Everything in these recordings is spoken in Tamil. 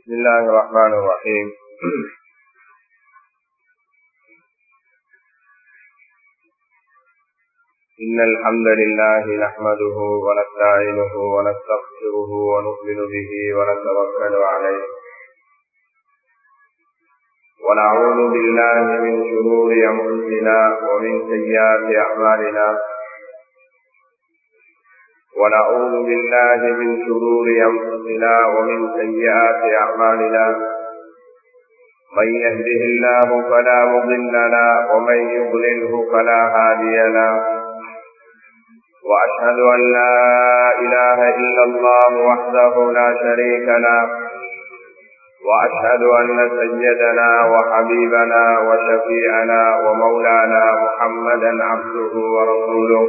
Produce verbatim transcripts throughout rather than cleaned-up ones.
بسم الله الرحمن الرحيم. إن الحمد لله نحمده ونستعينه ونستغفره ونؤمن به ونتوكل عليه ونعوذ بالله من شرور أنفسنا ومن سيئات أعمالنا ونعوذ بالله من شرور أنفسنا ومن سيئات أعمالنا من يهده الله فلا مضل له ومن يضلله فلا هادي له وأشهد أن لا إله إلا الله وحده لا شريك له وأشهد أن سيدنا وحبيبنا وشفيعنا ومولانا محمدا عبده ورسوله.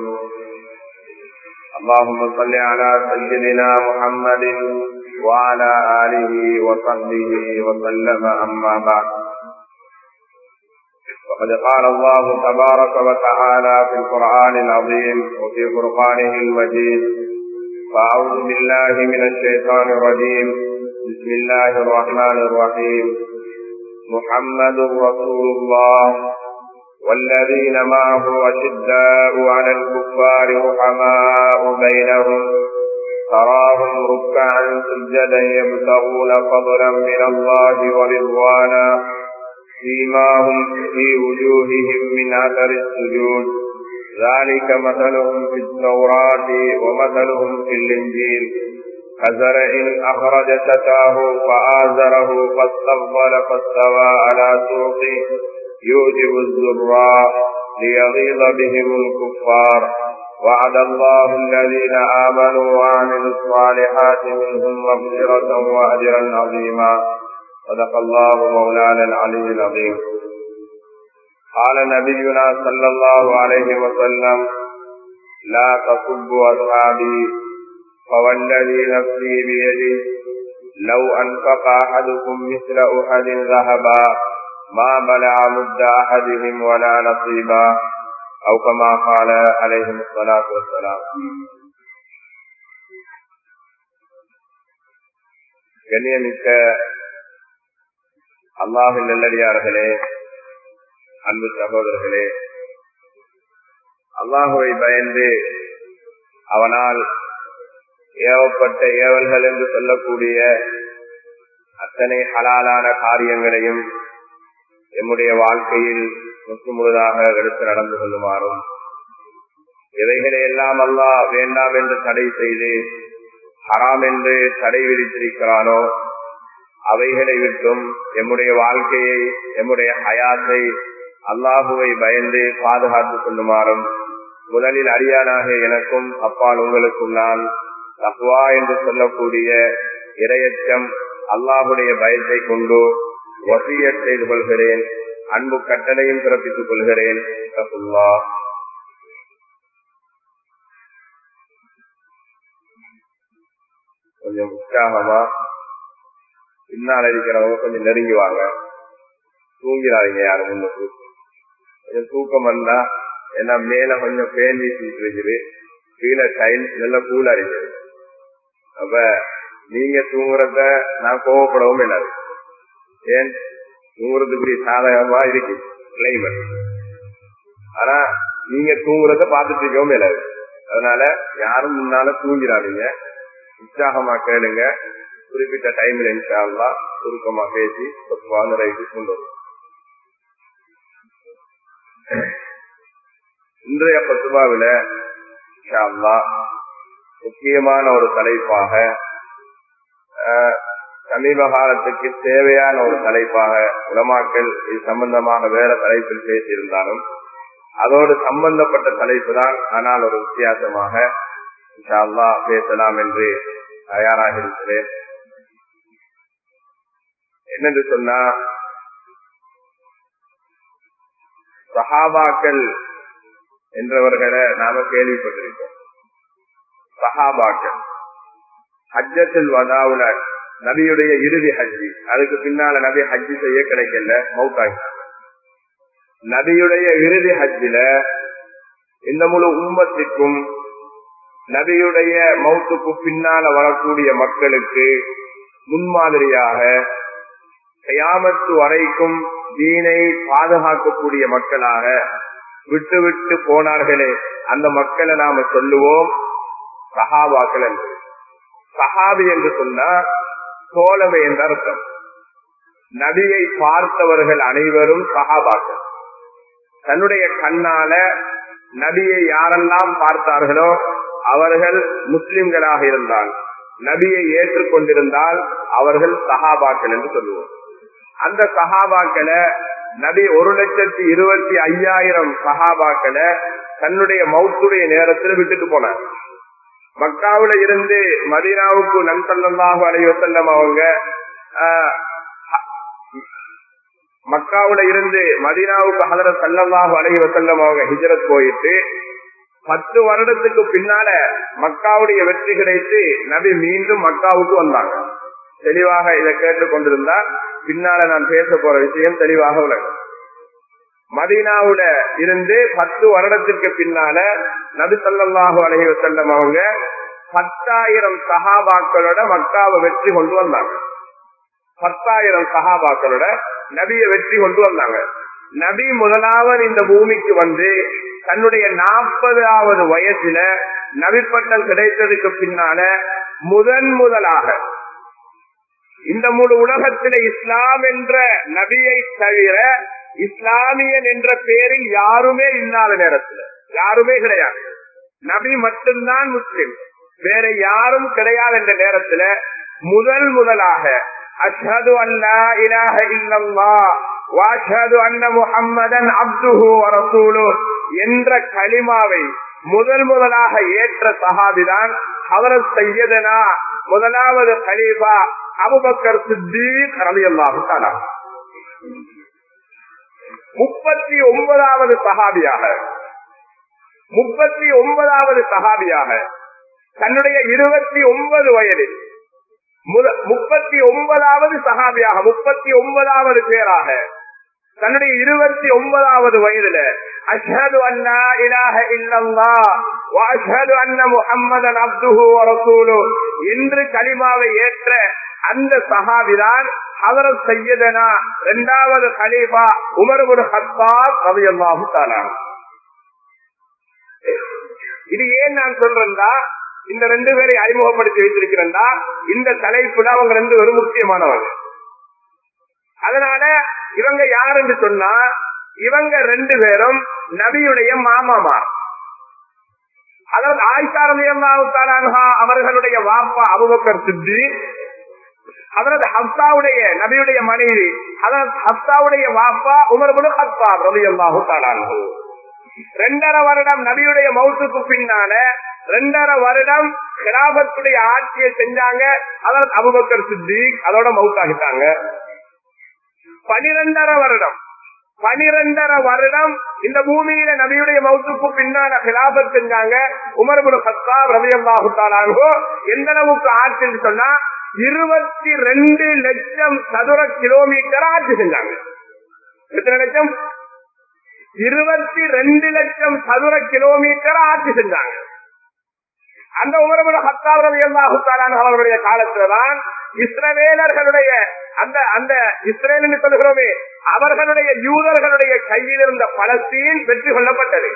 اللهم صل على سيدنا محمد وعلى آله وصحبه وسلم. أما بعد، وقد قال الله تبارك وتعالى في القرآن العظيم وفي فرقانه المجيد: فأعوذ بالله من الشيطان الرجيم. بسم الله الرحمن الرحيم. محمد رسول الله والذين معه أشداء على الكفار رحماء بينهم تراهم ركعا سجدا يبتغون فضلا من الله ورضوانا سيماهم في وجوههم من أثر السجود ذلك مثلهم في التوراة ومثلهم في الإنجيل كزرع أخرج شطأه فآزره فاستغلظ فاستوى على سوقه يعجب الزراع ليغيظ بهم الكفار. وعد الله الذين آمنوا وعملوا الصالحات منهم مغفرة وأجرا عظيما. صدق الله مولانا العلي العظيم. قال نبينا صلى الله عليه وسلم: لا تسبوا أصحابي فوالذي نفسي بيده لو أنفق أحدكم مثل أحد ذهبا ما بلغ مد أحدهم ولا نصيبا أو كما قال عليه الصلاة والسلام. கண்ணியமிக்க அல்லாஹ்வின் நல்லடியார்களே, அன்பு சகோதரர்களே, அல்லாஹுவை பயந்து அவனால் ஏவப்பட்ட ஏவல்கள் என்று சொல்லக்கூடிய அத்தனை ஹலாலான காரியங்களையும் நம்முடைய வாழ்க்கையில் முற்று முழுதாக எடுத்து நடந்து கொள்ளுமாறும், இவைகளை எல்லாம் அல்லாஹ் வேண்டாம் என்று தடை செய்து ஹராம் என்று தடை விதித்திருக்கிறானோ அவைகளை விட்டும் எம்முடைய வாழ்க்கையை, எம்முடைய ஹயாத்தை அல்லாஹுவை பயந்து பாதுகாத்துக் கொள்ளுமாறும் முதலில் அடியானாக எனக்கும் அப்பால் உங்களுக்கும் நான் தக்வா என்று சொல்லக்கூடிய இரையச்சம், அல்லாஹுடைய பயத்தை கொண்டு வசியத் செய்து கொள்கிறேன். அன்பு கட்டளையும் பிறப்பித்துக் கொள்கிறேன். கொஞ்சம் உற்சாகமா பின்னால் இருக்கிறவங்க கொஞ்சம் நெருங்குவாங்க. தூங்கிறாங்க யாரும் முன்னுக்கு. கொஞ்சம் தூக்கம் வந்தா ஏன்னா மேல கொஞ்சம் பேன் வீசிட்டு இருக்குது, கீழே டைல்ஸ் நல்லா கூலா இருக்குது. அப்ப நீங்க தூங்குறத நான் கோவப்படவும் இல்லை. ஏன் தூங்குறதுக்கு சாதகமா இருக்கு கிளைமேட். ஆனா நீங்க தூங்குறத பார்த்துட்டு இருக்கவும் இல்லை. அதனால யாரும் முன்னால தூங்கிறாதீங்க, உற்சாகமா கேளுங்க. குறிப்பிட்ட டைம்ல இன்ஷா அல்லாஹ் சுருக்கமா பேசி ரைட்டு கொண்டு வரும். இன்றைய பத்துபாவில இன்ஷா அல்லாஹ் முக்கியமான ஒரு தலைப்பாக, சமீப காலத்துக்கு தேவையான ஒரு தலைப்பாக, உலமாக்கள் இது சம்பந்தமாக வேற தலைப்பில் பேசியிருந்தாலும் அதோடு சம்பந்தப்பட்ட தலைப்பு தான். ஆனால் ஒரு வித்தியாசமாக இன்ஷா அல்லாஹ் பேசலாம் என்று தயாராக இருக்கிறேன். என்னென்று சொன்னா, சஹாபாக்கள் என்றவர்களை நாம கேள்விப்பட்டிருக்கோம். சஹாபாக்கள் ஹஜ்ஜத்துல் வதாவுல நபியுடைய இறுதி ஹஜ்ஜி, அதுக்கு பின்னால நபி ஹஜ்ஜி செய்ய கிடைக்கல, மௌத்தாகினாங்க. நபியுடைய இறுதி ஹஜ்ஜில இந்த முழு உம்மத்திற்கும் நபியுடைய மௌத்துக்கு பின்னால வரக்கூடிய மக்களுக்கு முன்மாதிரியாக கியாமத்து வரைக்கும் தீனை பாதுகாக்கக்கூடிய மக்களாக விட்டு விட்டு போனார்களே, அந்த மக்களை நாம சொல்லுவோம் சஹாபாக்கள் என்று. சஹாபி என்று சொன்னா தோழமை என்ற அர்த்தம். நபியை பார்த்தவர்கள் அனைவரும் சஹாபாக்கள். தன்னுடைய கண்ணால நபியை யாரெல்லாம் பார்த்தார்களோ அவர்கள் முஸ்லிம்களாக இருந்தால், நபியை ஏற்றுக்கொண்டிருந்தால் அவர்கள் சஹாபாக்கள் என்று சொல்லுவோம். அந்த சஹாபாக்களை நபி ஒரு லட்சத்தி இருபத்தி ஐயாயிரம் சஹாபாக்களை தன்னுடைய மௌத்துடைய நேரத்தில் விட்டுட்டு போனார். மக்காவுல இருந்து மதீனாவுக்கு நபி ஸல்லல்லாஹு அலைஹி வஸல்லம் அவங்க மக்காவுல இருந்து மதீனாவுக்கு ஹஜ்ரத் ஸல்லல்லாஹு அலைஹி வஸல்லம் அவங்க ஹிஜ்ரத் போயிட்டு பத்து வருடத்துக்கு பின்னால மக்காவுடைய வெற்றி கிடைத்து நபி மீண்டும் மக்காவுக்கு வந்தாங்க. தெளிவாக இதை கேட்டுக் கொண்டிருந்தா பின்னால நான் பேச போற விஷயம் தெளிவாக உள்ளது. மதீனாவுல இருந்து பத்து வருடத்திற்கு பின்னால நபி ஸல்லல்லாஹு அலைஹி வஸல்லம் அவங்க பத்தாயிரம் சஹாபாக்களோட மக்காவை வெற்றி கொண்டு வந்தாங்க. பத்தாயிரம் சஹாபாக்களோட நபியை வெற்றி கொண்டு வந்தாங்க. நபி முதலாவது இந்த பூமிக்கு வந்து தன்னுடைய நாற்பதாவது வயசுல நபி பட்டம் கிடைத்ததுக்கு பின்னால முதன் முதலாக இந்த முழு உலகத்தில இஸ்லாம் என்ற நபியை தவிர இஸ்லாமியன் என்ற பெயரில் யாருமே இல்லாத நேரத்தில், யாருமே கிடையாது, நபி மட்டும்தான் முஸ்லிம், வேற யாரும் கிடையாது என்ற நேரத்துல முதல் முதலாக அஷ்ஹது அல்லா இலாஹ இல்லல்லாஹ் வ அஷ்ஹது அன்ன முஹம்மதன் அப்துஹு வ ரசூலுஹு என்ற கலிமாவை முதல் முதலாக ஏற்ற சஹாபிதான் ஹஜ்ரத் சையதனா முதலாவது கலீஃபா அபூபக்கர் சித்தீக் ரலியல்லாஹு தஆலா. முப்பத்தி ஒன்பதாவது சஹாபியாக முப்பத்தி ஒன்பதாவது சஹாபியாக தன்னுடைய இருபத்தி ஒன்பது வயதில் முப்பத்தி ஒன்பதாவது சஹாபியாக முப்பத்தி ஒன்பதாவது பேராக தன்னுடைய இருபத்தி ஒன்பதாவது வயதுல அஷ்ஹது அல்லா இலாஹ இல்லல்லாஹ் வ அஷ்ஹது அன்ன முஹம்மதன் அப்துஹு வ ரசூலுஹு என்று கலிமாவை ஏற்ற அந்த சஹாபிதான் ஹஜ்ரத் சையதனா இரண்டாவது கலீஃபா உமர் இப்னு கத்தாப் ரலியல்லாஹு தஆலா. இது ஏன் நான் சொல்றேன்னா, இந்த ரெண்டு பேரை அறிமுகப்படுத்தி வைத்திருக்கிறேன்னா இந்த தலைப்புல அவங்க ரெண்டு பேரும் முக்கியமானவங்க. அதனால இவங்க யார் என்று சொன்னா, இவங்க ரெண்டு பேரும் நபியுடைய மாமாமார். அதாவது ஆயிஷா ரலியல்லாஹு தஆலா அன்ஹா அவர்களுடைய வாப்பா அபூபக்கர் சித்தீக், ஹஜ்ரத் ஹப்ஸாவுடைய நபியுடைய மனைவி ஹஜ்ரத் ஹப்ஸாவுடைய வாப்பா உமர் இப்னு கத்தாப் ரலியல்லாஹு தஆலா அன்ஹு. ரெண்டரை வருடம் நபியுடைய மௌத்துக்கு பின்னால ரெண்டரை வருடம் கிலாபத்துடைய ஆட்சியை செஞ்சாங்க ஹஜ்ரத் அபூபக்கர் சித்தீக், அதோட மௌத்தாகிட்டாங்க. பனிரெண்டரை வருடம் பனிரெண்டரை வருடம் இந்த பூமியில நபியுடைய மௌத்துக்கு பின்னால கிலாபத் செஞ்சாங்க உமர் இப்னு கத்தாப் ரலியல்லாஹு தஆலா அன்ஹு. எந்த அளவுக்கு ஆட்சி சொன்னா இருபத்தி ரெண்டு லட்சம் சதுர கிலோமீட்டர் ஆட்சி செஞ்சாங்க. எத்தனை லட்சம்? இருபத்தி ரெண்டு லட்சம் சதுர கிலோமீட்டர் ஆட்சி செஞ்சாங்க. அந்த உமர் இப்னு கத்தாப் ரலியல்லாஹு தஆலா அன்ஹு அவருடைய காலத்துலதான் இஸ்ரவேலர்களுடைய அந்த அந்த இஸ்ரேல் என்று சொல்கிறோமே அவர்களுடைய யூதர்களுடைய கையில் இருந்த பலஸ்தீன் வெற்றி கொள்ளப்பட்டது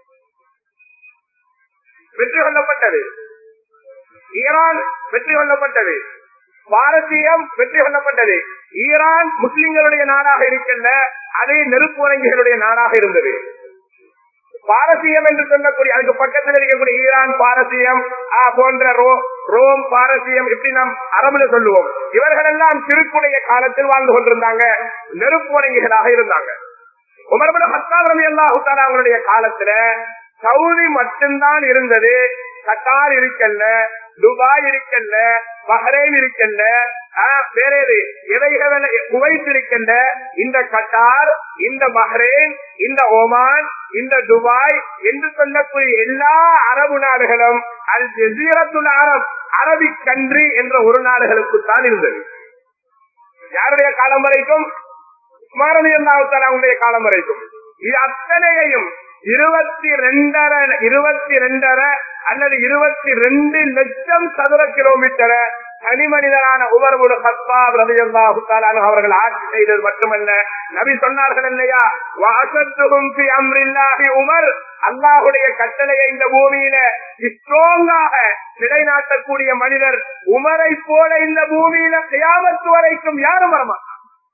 வெற்றி கொள்ளப்பட்டது ஈரான் வெற்றி கொள்ளப்பட்டது, பாரசீகம் வெற்றி கொள்ளப்பட்டது. ஈரான் முஸ்லிம்களுடைய நாடாக இருக்கின்ற அதே நெருப்பு வழங்கிகளுடைய நாடாக இருந்தது. பாரசீகம் என்று சொல்லக்கூடிய அதுக்கு பக்கத்தில் இருக்கக்கூடிய ஈரான் பாரசீகம் போன்ற ரோம் பாரசீகம் இப்படி நாம் அரபுல சொல்லுவோம். இவர்கள் எல்லாம் திருக்குடைய காலத்தில் வாழ்ந்து கொண்டிருந்தாங்க, நெருப்பு வழங்கிகளாக இருந்தாங்க. உமர் இப்னு கத்தாப் ரலியல்லாஹு தஆலா அவங்களுடைய காலத்துல சவுதி மட்டும்தான் இருந்தது. கத்தார் இருக்கல்ல, துபாய் இருக்கல்ல, பஹ்ரைன் இருக்கல்ல, வேற எவைகள் குவைத் இருக்கின்ற இந்த கட்டார், இந்த பஹ்ரைன், இந்த ஓமான், இந்த துபாய் என்று சொல்லக்கூடிய எல்லா அரபு நாடுகளும் அல் ஜஸீரத்துல் அரப் அரபிக் கண்ட்ரி என்ற ஒரு நாடுகளுக்கு தான் இருந்தது. யாருடைய காலம் வரைக்கும்? உமர் ரலியல்லாஹு தஆலா அவருடைய காலம் வரைக்கும். இது அத்தனையையும் இருபத்தி ரெண்டரை இருபத்தி ரெண்டரை அல்லது இருபத்தி ரெண்டு லட்சம் சதுர கிலோமீட்டரை தனி மனிதரான உமர் இப்னு கத்தாப் ரலியல்லாஹு தஆலா அன்ஹு அவர்கள் ஆட்சி செய்தது மட்டுமல்ல, நபி சொன்னார்கள் இல்லையா, வஅஸத்துஹும் ஃபி அம்ரில்லாஹி உமர், அல்லாஹ்வுடைய கட்டளையை இந்த பூமியில ஸ்ட்ராங்காக நிலைநாட்டக்கூடிய மனிதர் உமரை போல இந்த பூமியில கியாமத் வரைக்கும் யாரும் வரமாட்டார்.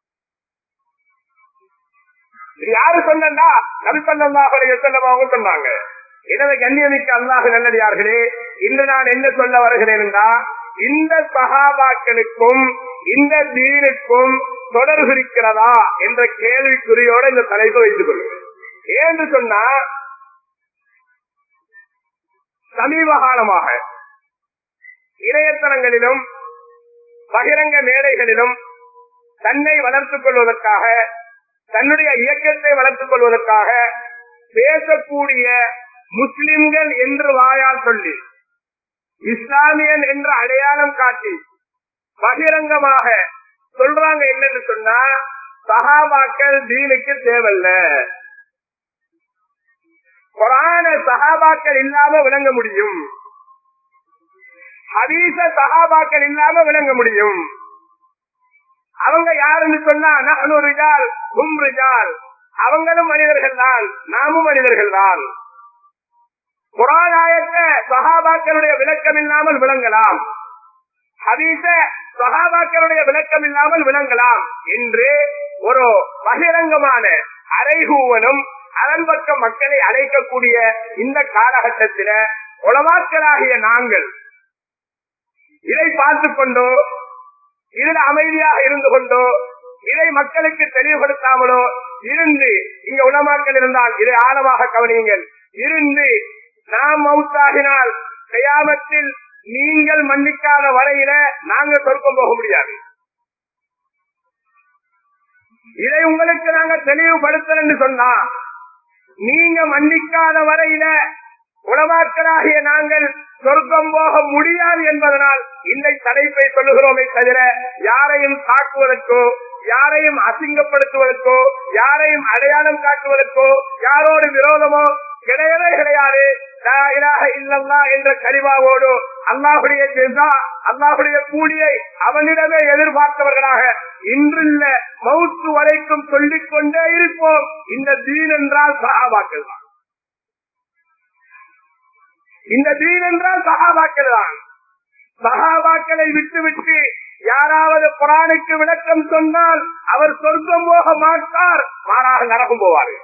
யாரு சொன்னா நபி ஸல்லல்லாஹு அலைஹி வஸல்லம் அவங்க சொன்னாங்க. எனவே கண்ணியமிக்க அல்லாஹ் நல்லடியார்களே, இன்று நான் என்ன சொல்ல வருகிறேன் என்றால், இந்த சஹாபாக்களுக்கும் இந்த தீனுக்கும் தொடர்பு இருக்கிறதா என்ற கேள்விக்குறியோட இந்த தலைப்பு வைத்துக் கொள்கிறேன். ஏன்னு சொன்னா, சமீப காலமாக இணையதளங்களிலும் பகிரங்க மேடைகளிலும் தன்னை வளர்த்துக் கொள்வதற்காக, தன்னுடைய இயக்கத்தை வளர்த்துக் கொள்வதற்காக பேசக்கூடிய முஸ்லிம்கள் என்று வாயால் சொல்லி, இஸ்லாமியன் என்ற அடையாளம் காட்டி பகிரங்கமாக சொல்றாங்க என்னன்னு சொன்னா, சஹாபாக்கள் தீனுக்கு தேவையில்ல, குர்ஆன சஹாபாக்கள் இல்லாம விளங்க முடியும், ஹதீஸ சஹாபாக்கள் இல்லாம விளங்க முடியும். அவங்க யாருன்னு சொன்னா, நஹ்னு ரிஜால் ஹும் ரிஜால், அவங்களும் மனிதர்கள் தான், நாமும் மனிதர்கள் தான். குர்ஆன் ஆயத்தை சஹாபாக்களுடைய விளக்கம் இல்லாமல் விளங்கலாம், ஹதீஸ சஹாபாக்களுடைய விளக்கம் இல்லாமல் விளங்கலாம் என்று ஒரு பகிரங்கமான அறைகூவனும் அதன் பக்கம் மக்களை அழைக்கக்கூடிய இந்த காலகட்டத்தில உலமாக்களாகிய நாங்கள் இதை பார்த்து கொண்டோ, இதில் அமைதியாக இருந்து கொண்டோ, இதை மக்களுக்கு தெளிவுபடுத்தாமலோ இருந்து, இங்க உலமாக்கள் இருந்தால் இதை ஆழமாக கவனியுங்கள், இருந்து நாம் மௌத்தாகினால் கியாமத்தில் நீங்கள் மன்னிக்காத வரையில நாங்க சொர்க்கம் போக முடியாது. இதை உங்களுக்கு நாங்க தெளிவுபடுத்தலன்னு சொன்னா, நீங்க மன்னிக்காத வரையில உலமாக்களாகிய நாங்கள் சொர்க்கம் போக முடியாது என்பதனால் இந்த தலைப்பை சொல்லுகிறோமே தவிர, யாரையும் தாக்குவதற்கோ, யாரையும் அசிங்கப்படுத்துவதற்கோ, யாரையும் அடையாளம் காட்டுவதற்கோ, யாரோடு விரோதமோ கிடையவே கிடையாது. லா இலாஹ இல்லல்லாஹ் என்ற கலிமாவோடு அல்லாஹ்வுடைய ஜஸா, அல்லாஹ்வுடைய கூலியை அவனிடமே எதிர்பார்த்தவர்களாக இன்றுள்ள மௌத்து வரைக்கும் சொல்லிக் கொண்டே இருப்போம். இந்த தீன் என்றால் சஹாபாக்கள் தான், இந்த தீன் என்றால் சஹாபாக்கள் தான். சஹாபாக்களை விட்டுவிட்டு யாராவது குர்ஆனுக்கு விளக்கம் சொன்னால் அவர் சொர்க்கம் போக மாட்டார், மாறாக நரகம் போவார்கள்.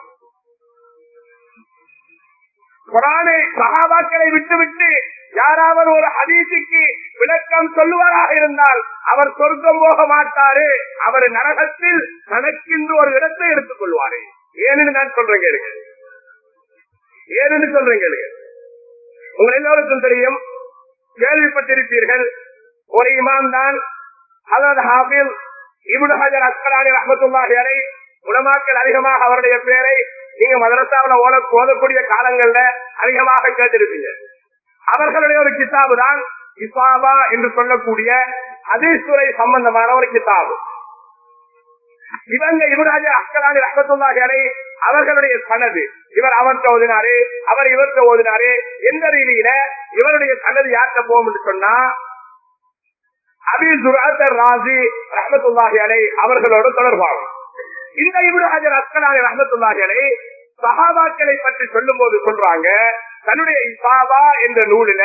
குர்ஆனை சஹாபாக்களை விட்டுவிட்டு யாராவது ஒரு ஹதீஸுக்கு விளக்கம் சொல்லுவாராக இருந்தால் அவர் சொர்க்கம் போக மாட்டாரு, அவர் நரகத்தில் தனக்கென்று ஒரு இடத்தை எடுத்துக் கொள்வாரு. ஏன்னு நான் சொல்றேன் கேளுங்க, ஏன்னு சொல்றேன் கேளுங்க. உங்கள் எல்லோருக்கும் தெரியும், கேள்விப்பட்டிருப்பீர்கள், ஒரு இமாம் தான் ஹஜ்ரத் ஹாஃபிஸ் இப்னு ஹஜர் அஸ்கலானி ரஹ்மத்துல்லாஹி அலைஹி. உலமாக்கள் அதிகமாக அவருடைய பேரை நீங்க மதரசாவில் ஓத ஓதக்கூடிய காலங்கள்ல அதிகமாக கேட்டிருப்பீங்க. அவர்களுடைய ஒரு கிதாபு தான் இசாபா என்று சொல்லக்கூடிய ஹதீஸ் துறை சம்பந்தமான ஒரு கிதாபு. இவங்க இப்னு ஹஜர் அஸ்கலானி ரஹ்மத்துல்லாஹி அலைஹி அவர்களுடைய சனது, இவர் அவர்கிட்ட ஓதினாரு, அவர் இவர்கிட்ட ஓதினாரு, எந்த ரீதியில இவருடைய சனது யார்கிட்ட போகும் என்று சொன்னா, அபீ ஸுர்அத் ராஸி ரஹ்மத்துல்லாஹி அலைஹி அவர்களோடு தொடர்பாகும். இந்த இப்னு ஹஜர் அஸ்கலானி ரஹ்மத்துல்லாஹி அலைஹி சஹாபாக்களை பற்றி சொல்லும் போது சொல்றாங்க, தன்னுடைய இசாபா என்ற நூலில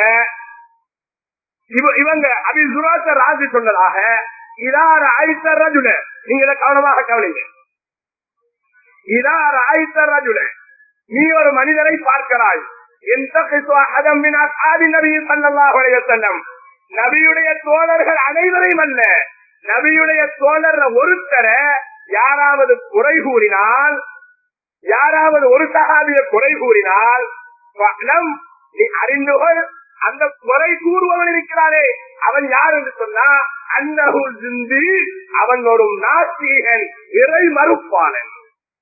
இவங்க அபீ ஸுர்அத் ராஸி சொன்னதாக, இதா ரஅய்த ரஜுல, நீங்க இதை கவனமாக கவனிங்க, இதா ரஅய்த ரஜுல, நீ ஒரு மனிதரை பார்க்கிறாய், யன்தகிசு அஹதம் மின் அஸ்ஹாபி நபி ஸல்லல்லாஹு அலைஹி வஸல்லம், நபியுடைய தோழர்கள் அனைவரையும் அல்ல, நபியுடைய தோழர் ஒருத்தரை யாராவது குறை கூறினால், யாராவது ஒரு சஹாபியை குறை கூறினால், நீ அறிந்துகொள், அந்த குறை கூறுவவன் இருக்கிறாரே அவன் யார் என்று சொன்னா, அன்னஹு ஜிந்தி, அவன் ஒரு நாஸ்திகன், இறை மறுப்பாளன்.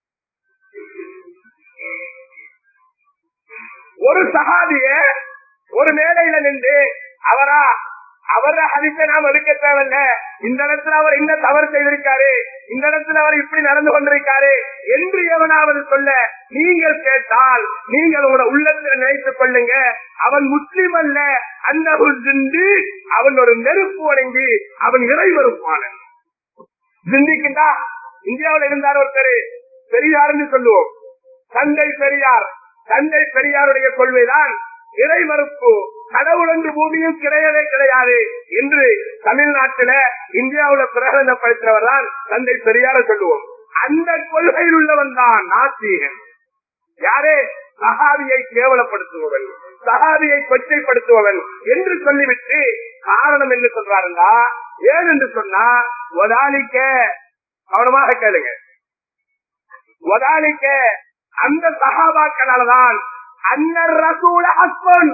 ஒரு சஹாபிய ஒரு மேடையில நின்று அவரா அவர ஹதீஸை நாம் எடுக்க தேவையில்ல, இந்த இடத்துல அவர் என்ன தவறு செய்திருக்காரு, இந்த இடத்துல அவர் இப்படி நடந்து கொண்டிருக்காரு என்று எவனாவது சொல்ல நீங்கள் கேட்டால் நீங்கள் உங்களோட உள்ளத்தில் நினைத்துக் கொள்ளுங்க, அவன் முஸ்லிம் அல்ல, அன்னகுல் ஜிந்தி, அவன் ஒரு நெருப்பு வணங்கி அவன் இறை வெறுப்பாளன். ஜிந்திக்கின்றா இந்தியாவில் இருந்தார் ஒருத்தர், பெரியார் என்று சொல்லுவோம், தந்தை பெரியார். தந்தை பெரியாருடைய கொள்கைதான் இறை மறுப்பு, கடவுள் என்று பூமியும் கிடையவே கிடையாது என்று தமிழ்நாட்டில இந்தியாவுல பிரகடனப்படுத்தினவர் தான் தந்தை பெரியார சொல்லுவோம். அந்த கொள்கையில் உள்ளவன் தான் நாத்திகன். யாரே? சஹாபியை கேவலப்படுத்துபவன், சஹாபியை கொச்சைப்படுத்துபவன் என்று சொல்லிவிட்டு காரணம் என்று சொல்றாருந்தா ஏன் என்று சொன்னா, ஒதாலிக்க கவனமாக கேளுங்க, ஒதாலிக்க அந்த சஹாபாக்களால்தான் அன்னர் ரசூல ஹஸ்பன்,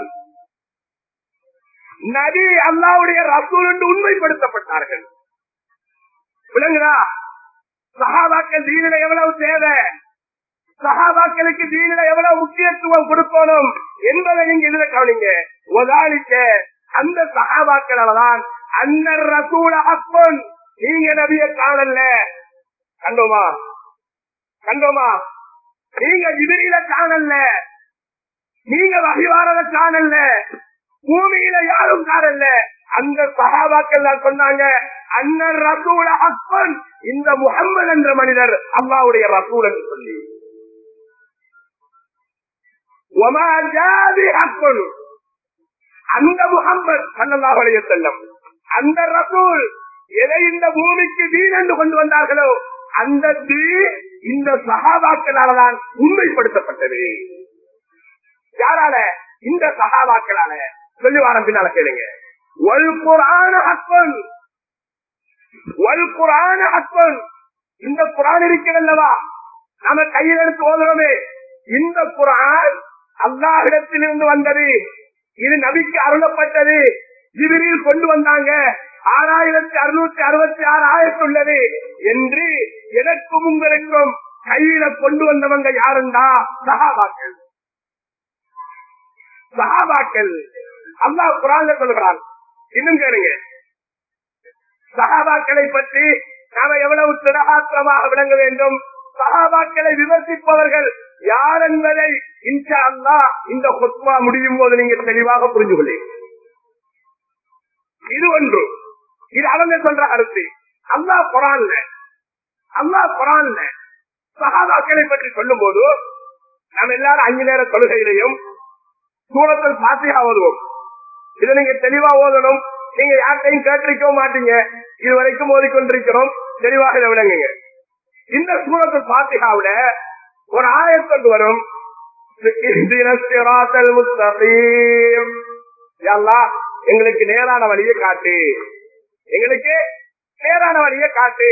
நபி அல்லாஹ்வுடைய ரசூல் என்று உண்மைப்படுத்தப்பட்டார்கள். விளங்குதா? சஹாபாக்கள் தீனில எவ்வளவு தேவை, சஹாபாக்களுக்கு தீனில எவ்வளவு முக்கியத்துவம் கொடுக்கணும் என்பதை நீங்க இதுல கவனிங்க. ஒதாலிக்க அந்த சஹாபாக்களால்தான் அன்னர் ரசூல ஹஸ்பன், நீங்க நபியை காணல, கண்டோமா கண்டோமா நீங்க ஜிப்ரீல காணல, நீங்க வஹிவாரத காணல, பூமியில யாரும் காணல. அந்த சஹாபாக்கள் தான் சொன்னாங்க அன்னர் ரசூல ஹஸ்பன், இந்த முஹம்மது என்ற மனிதர் அல்லாஹ்வுடைய ரசூல் என்று சொல்லி. வமா ஜாதி ஹஸ்பன், அந்த முஹம்மது ஸல்லல்லாஹு அலைஹி வஸல்லம், அந்த ரசூல் எதை இந்த பூமிக்கு தீன் என்று கொண்டு வந்தார்களோ அந்த தீன் இந்த சஹாபாக்களால்தான் உண்மைப்படுத்தப்பட்டது. யாரால? இந்த சஹாபாக்களால. சொல்லி வாரம் பின்னால கேளுங்க. வல் குர்ஆன் ஹஸ்பன், வல் குர்ஆன் ஹஸ்பன், இந்த குர்ஆன் இருக்கிறதல்லவா நாம கையில் எடுத்து ஓதுறோமே, இந்த குர்ஆன் அல்லாஹ்விடத்திலிருந்து வந்தது, இது நபிக்கு அருளப்பட்டது, ஜிப்ரீல் கொண்டு வந்தாங்க, ஆறாயிரத்தி அறுநூத்தி அறுபத்தி ஆறு ஆயத்துள்ளது என்று எனக்கும் உங்களுக்கும் கையில கொண்டு வந்தவங்க யாருண்டா? சஹாபாக்கள். சஹாபாக்கள் அல்லாஹ் குர்ஆன்ல சொல்கிறான். இன்னும் கேளுங்க, சஹாபாக்களை பற்றி நாம எவ்வளவு திடகாத்திரமாக விளங்க வேண்டும், சஹாபாக்களை விமர்சிப்பவர்கள் யார் என்பதை இன்ஷா அல்லாஹ் இந்த குத்பா முடியும் போது நீங்க தெளிவாக புரிந்து கொள்ளுங்க. இது ஒன்று, இது அவங்க சொல்ற கருத்து. அல்லாஹ் குர்ஆன்ல அல்லாஹ் குர்ஆன்ல சஹாபாக்களை பற்றி சொல்லும் போது நாம் எல்லாரும் அஞ்சு நேர தொழுகையிலையும் சூரத்துல் ஃபாத்திஹா ஓதுவோம். இதை நீங்க தெளிவா ஓதணும். நீங்க யார்கிட்டையும் கேட்டிருக்கவும் மாட்டீங்க, இது வரைக்கும் ஓதிக்கொண்டிருக்கிறோம், தெளிவாக இதை விளங்குங்க. இந்த சூரத்துல் ஃபாத்திஹாவுல ஒரு ஆயத்து வரும், இஹ்தினஸ் ஸிராத்தல் முஸ்தகீம், யா அல்லாஹ் எங்களுக்கு நேரான வழியை காட்டு, எங்களுக்கு நேரான வழியை காட்டு.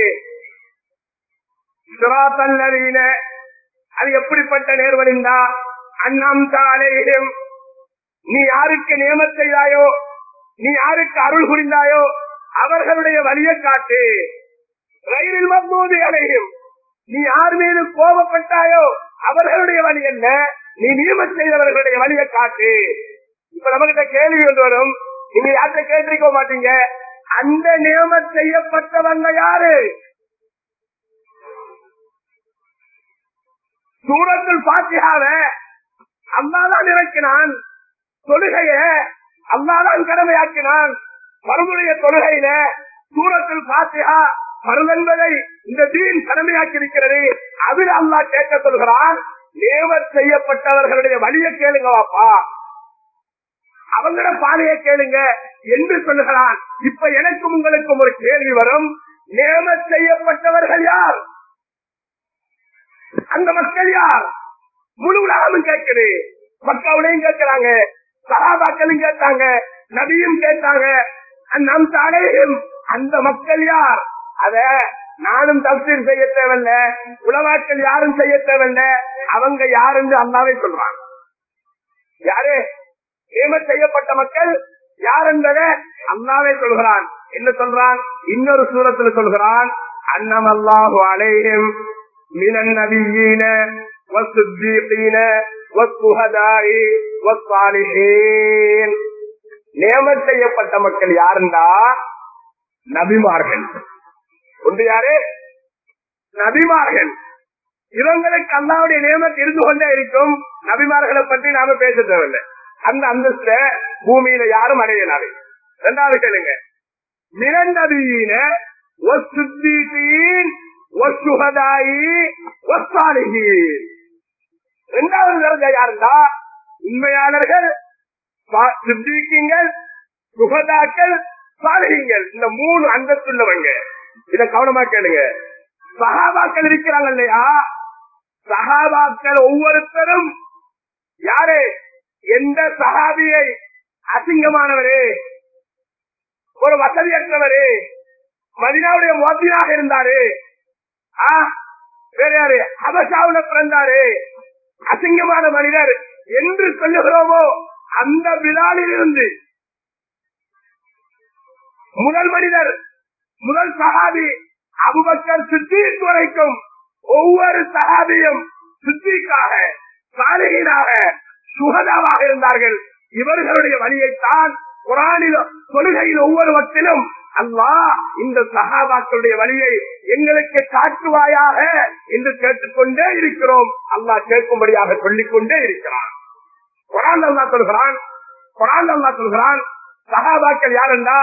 ஸிராத்தல் லதீன, அது எப்படிப்பட்ட நேர்வழிந்தா, அன்அம்த அலைஹிம், நீ யாருக்கு நியமத் செய்தாயோ, நீ யாருக்கு அருள் புரிந்தாயோ அவர்களுடைய வழியை காட்டு. கைரில் மக்தூபி அலைஹிம், நீ யார் மீது கோபப்பட்டாயோ அவர்களுடைய வழி என்ன, நீ நியமத் செய்தவர்களுடைய வழியை காட்டு. இப்ப நம்மகிட்ட கேள்வி கொண்டு வரும், நீங்க யார்கிட்ட கேட்டிருக்க மாட்டீங்க, அந்த நியமத் செய்யப்பட்டவங்க யாரு? சூரத்துல் ஃபாத்திஹாவ அல்லாஹ் இறக்கினான், தொழுகைய அல்லாஹ் கடமையாக்கினான். பருதுடைய தொழுகையில சூரத்துல் ஃபாத்திஹா பருது என்பதை இந்த தீன் கடமையாக்கி இருக்கிறது. அதில் அல்லாஹ் கேட்க சொல்கிறான், நியமத் செய்யப்பட்டவர்களுடைய வழியை கேளுங்க வாப்பா, அவங்களோட பாதையை கேளுங்க என்று சொல்லுகிறான். இப்ப எனக்கும் உங்களுக்கும் ஒரு கேள்வி வரும், நியமத் செய்யப்பட்டவர்கள் யார்? அந்த மக்கள் யார்? முழு உலகமும் கேட்குது, மக்காவுலையும் கேட்கிறாங்க, சஹாபாக்களும் கேட்டாங்க, நபியும் கேட்டாங்க. நம் தலையும் அந்த மக்கள் யார்? அத நானும் தப்சீர் செய்ய தேவையில்ல, உலமாக்கள் யாரும் செய்ய தேவையில்ல, அவங்க யாருன்னு அல்லாஹ்வே சொல்றான். யாரு நியமத் செய்யப்பட்ட மக்கள் யார் என்பதை அல்லாஹ்வே சொல்கிறான். என்ன சொல்றான்? இன்னொரு சூரத்துல சொல்கிறான், அன்னமல்லாஹு அலைஹிம் மினன் நபியீன வஸ்ஸித்தீகீன வஸ்ஸுஹதாஇ வஸ்ஸாலிஹீன். நியமத் செய்யப்பட்ட மக்கள் யாருண்டா? நபிமார்கள். ஒன்று யாரு? நபிமார்கள் இவங்களுக்கு அல்லாவுடைய நியமத்து இருந்து கொண்டே இருக்கும். நபிமார்களை பற்றி நாம பேச தேவையில்லை. அந்த அந்தஸ்த பூமியில யாரும் அடையலாது. இரண்டாவது கேளுங்க, மிரண்டபீன இரண்டாவது தரஜா யாருந்தா உண்மையாளர்கள், சித்திகீங்கள், சுகதாக்கள், சாலிஹீன்கள். இந்த மூணு அந்தஸ்துள்ளவங்க. இத கவனமா கேளுங்க. சஹாபாக்கள் இருக்கிறாங்க இல்லையா, சஹாபாக்கள் ஒவ்வொருத்தரும் யாரு, எந்த சஹாபியை அசிங்கமானவரே, ஒரு வசதியற்றவரே, மதீனாவுடைய முஅத்தினாக இருந்தாரு, வேற யாரு ஹபஷாவுல பிறந்தாரு, அசிங்கமான மனிதர் என்று சொல்லுகிறோமோ அந்த பிலாலில் இருந்து முதல் மனிதர், முதல் சஹாபி அபூபக்கர் சித்தீக் வரைக்கும் ஒவ்வொரு சஹாபியும் சித்தீக்காக, சாலிஹீனாக, சுஹதாவாக இருந்தார்கள். இவர்களுடைய வழியைத்தான் குர்ஆனில் தொழுகையில் ஒவ்வொரு வக்திலும் அல்லாஹ் இந்த சஹாபாக்களுடைய வழியை எங்களுக்கு காட்டுவாயாக என்று கேட்டுக்கொண்டே இருக்கிறோம். அல்லாஹ் கேட்கும்படியாக சொல்லிக் கொண்டே இருக்கிறான். குர்ஆன் அல்லாஹ் சொல்கிறான், குர்ஆன் அல்லாஹ் சொல்கிறான், சஹாபாக்கள் யாருண்டா,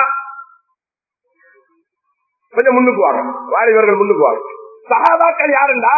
கொஞ்சம் முன்னுக்கு வாங்க, வாலிபர்கள் முன்னுக்கு வாங்க. சஹாபாக்கள் யாருண்டா,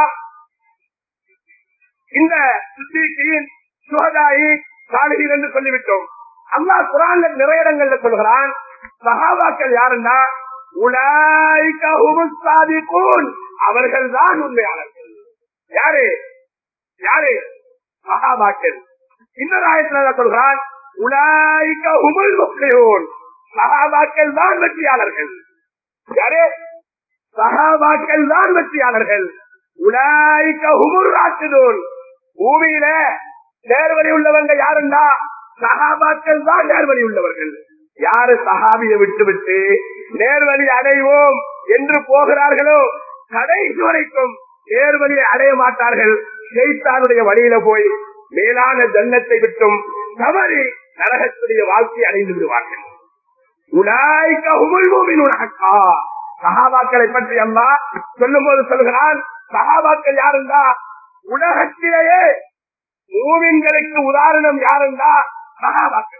இந்த சித்தீகீன், சுஹதாயி, சாலிஹீன் என்று சொல்லிவிட்டோம். அல்லாஹ் குர்ஆன்ல நிறைய இடங்கள்ல சொல்கிறான், சஹாபாக்கள் யாருண்டா, உலாயிக ஹுமுஸ் ஸாதிகூன், அவர்கள் தான் உண்மையாளர்கள். யாரு யாரு சஹாபாக்கள். இன்னொரு ஆயத்துல சொல்கிறான், உலாயிக ஹுமுல் முஃப்லிஹூன், சஹாபாக்கள் தான் வெற்றியாளர்கள். யாரு, சஹாபாக்கள் தான் வெற்றியாளர்கள். உலாயிக ஹுமுர் ராஷிதூன், பூமியில நேர்வழி உள்ளவங்க யாருண்டா, சஹாபாக்கள் தான் நேர்வழி உள்ளவர்கள். யாரு சஹாபியை விட்டு விட்டு நேர்வழி அடைவோம் என்று போகிறார்களோ கடைசி வரைக்கும் நேர்வழியை அடைய மாட்டார்கள். ஷைத்தானுடைய வழியில போய் மேலான ஜன்னத்தை விட்டும் தவறி நரகத்துடைய வாழ்க்கை அடைந்து விடுவார்கள். உலாயிக ஹுமுல் முஃமினூன ஹக்கா, சஹாபாக்களை பற்றி அல்லாஹ் சொல்லும் போது சொல்கிறான், சஹாபாக்கள் யாருந்தா, உலகத்திலேயே மூமின்களுக்கு உதாரணம் யாருந்தா சஹாபாக்கள்.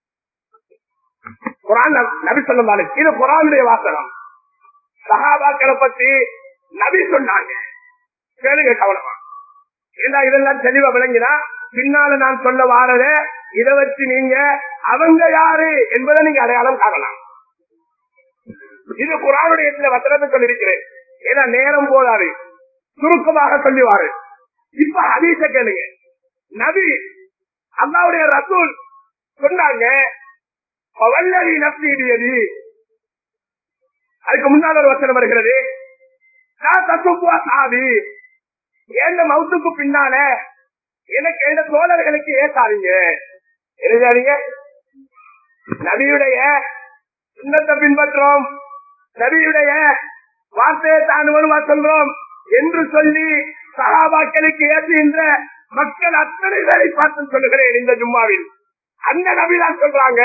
குர்ஆன் நபி ஸல்லல்லாஹு அலைஹி வஸல்லம், இது குர்ஆனுடைய வாசகம். சஹாபாக்களை பற்றி நபி சொன்னாங்க. கேளுங்க கவனமா. ஏன்னா இதெல்லாம் தெளிவா விளங்கினா பின்னால நான் சொல்ல வாரத இதை வச்சு நீங்க அவங்க யாரு என்பதை நீங்க அடையாளம் காணலாம். இது குர்ஆனுடைய இந்த வசனத்தை சொல்லியிருக்கிறேன். ஏன்னா நேரம் போதாது, சுருக்கமாக சொல்லுவாரு. இப்ப ஹதீஸ கேளுங்க. நபி அல்லாஹ்வுடைய ரசூல் சொன்னாங்க, வல்லதி நஃப்ஸி பியதி. அதுக்கு முன்னால் ஒரு வசனம் வருகிறது, லா தஸுப்பு அஸ்ஹாபி, எந்த மௌத்துக்கு பின்னால எனக்கு எந்த தோழர்களுக்கு ஏசாதீங்க. எழுதாதீங்க. நபியுடைய சுன்னத்தை பின்பற்றோம், நபியுடைய வார்த்தையை தான் வருவா சொல்றோம் என்று சொல்லி சஹாபாக்களுக்கு ஏசுகின்ற மக்கள் அத்தனை பேரை பார்த்து சொல்லுகிறேன் இந்த ஜும்மாவில். அந்த நபிதான் சொல்றாங்க,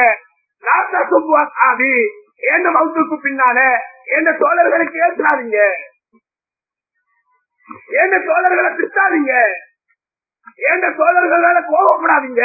எந்த மௌத்துக்கு பின்னால எந்த தோழர்களுக்கு ஏற்றாதீங்க, எந்த தோழர்களை திட்டாதீங்க, எந்த தோழர்களால கோபப்படாதீங்க.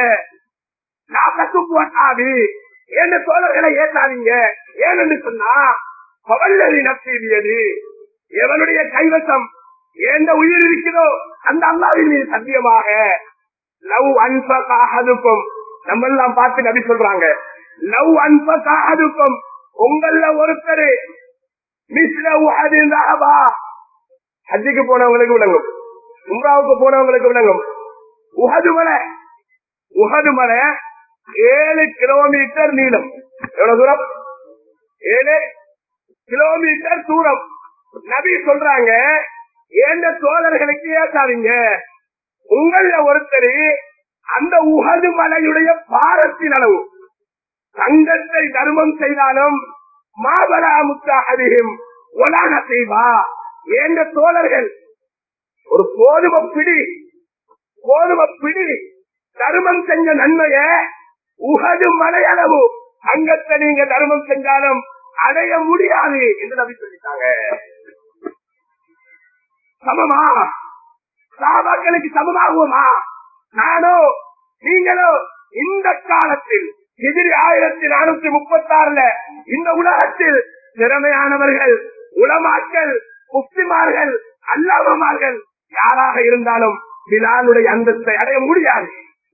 எந்த தோழர்களை ஏற்றாதீங்க. ஏனென்று சொன்னா பவல்லதி நப்சியது, எவனுடைய கைவசம் எந்த உயிர் இருக்கிறதோ அந்த அல்லாஹ்வின் மீது சத்தியமாக, லவ் அன்ஃபக அஹதுக்கும், நம்ம எல்லாம் பார்த்து நபி சொல்றாங்க, லவ் அன்ஃபக அஹதுக்கும், உங்கள ஒருத்தர் மிஸ்ல உஹதின் ரஹபா, ஹஜ்ஜுக்கு போனவங்களுக்கு விளங்கும், உம்ராவுக்கு போனவங்களுக்கு விளங்கும். உஹது மலை, உஹது மலை ஏழு கிலோமீட்டர் நீளம். எவ்வளவு தூரம்? ஏழு கிலோமீட்டர் தூரம். நபி சொல்றாங்க, ஏந்த தோழர்களுக்கு ஏற்றாதீங்க. உங்கள ஒருத்தர் அந்த உஹது மலையுடைய பாரத்தின் அளவு தங்கத்தை தர்மம் செய்தாலும் மாபலா முத்தாஹதிஹிம் ஒலான செய்வா. ஏந்த தோழர்கள் ஒரு கோதுமை பிடி, கோதுமை பிடி தர்மம் செஞ்ச நன்மைய உஹது மலை அளவு தங்கத்தை நீங்க தர்மம் செஞ்சாலும் அடைய முடியாது என்று நபி சொல்லிட்டாங்க. சமமா? சஹாபாக்களுக்கு சமமாகுமா? நானோ நீங்களோ இந்த காலத்தில் ஹிஜ்ரி ஆயிரத்தி நானூத்தி முப்பத்தி ஆறுல இந்த உலகத்தில் திறமையானவர்கள், உலமாக்கள், முஃப்திமார்கள், அல்லாமமார்கள் யாராக இருந்தாலும் பிலாலுடைய அந்தஸ்தை அடைய முடியாது.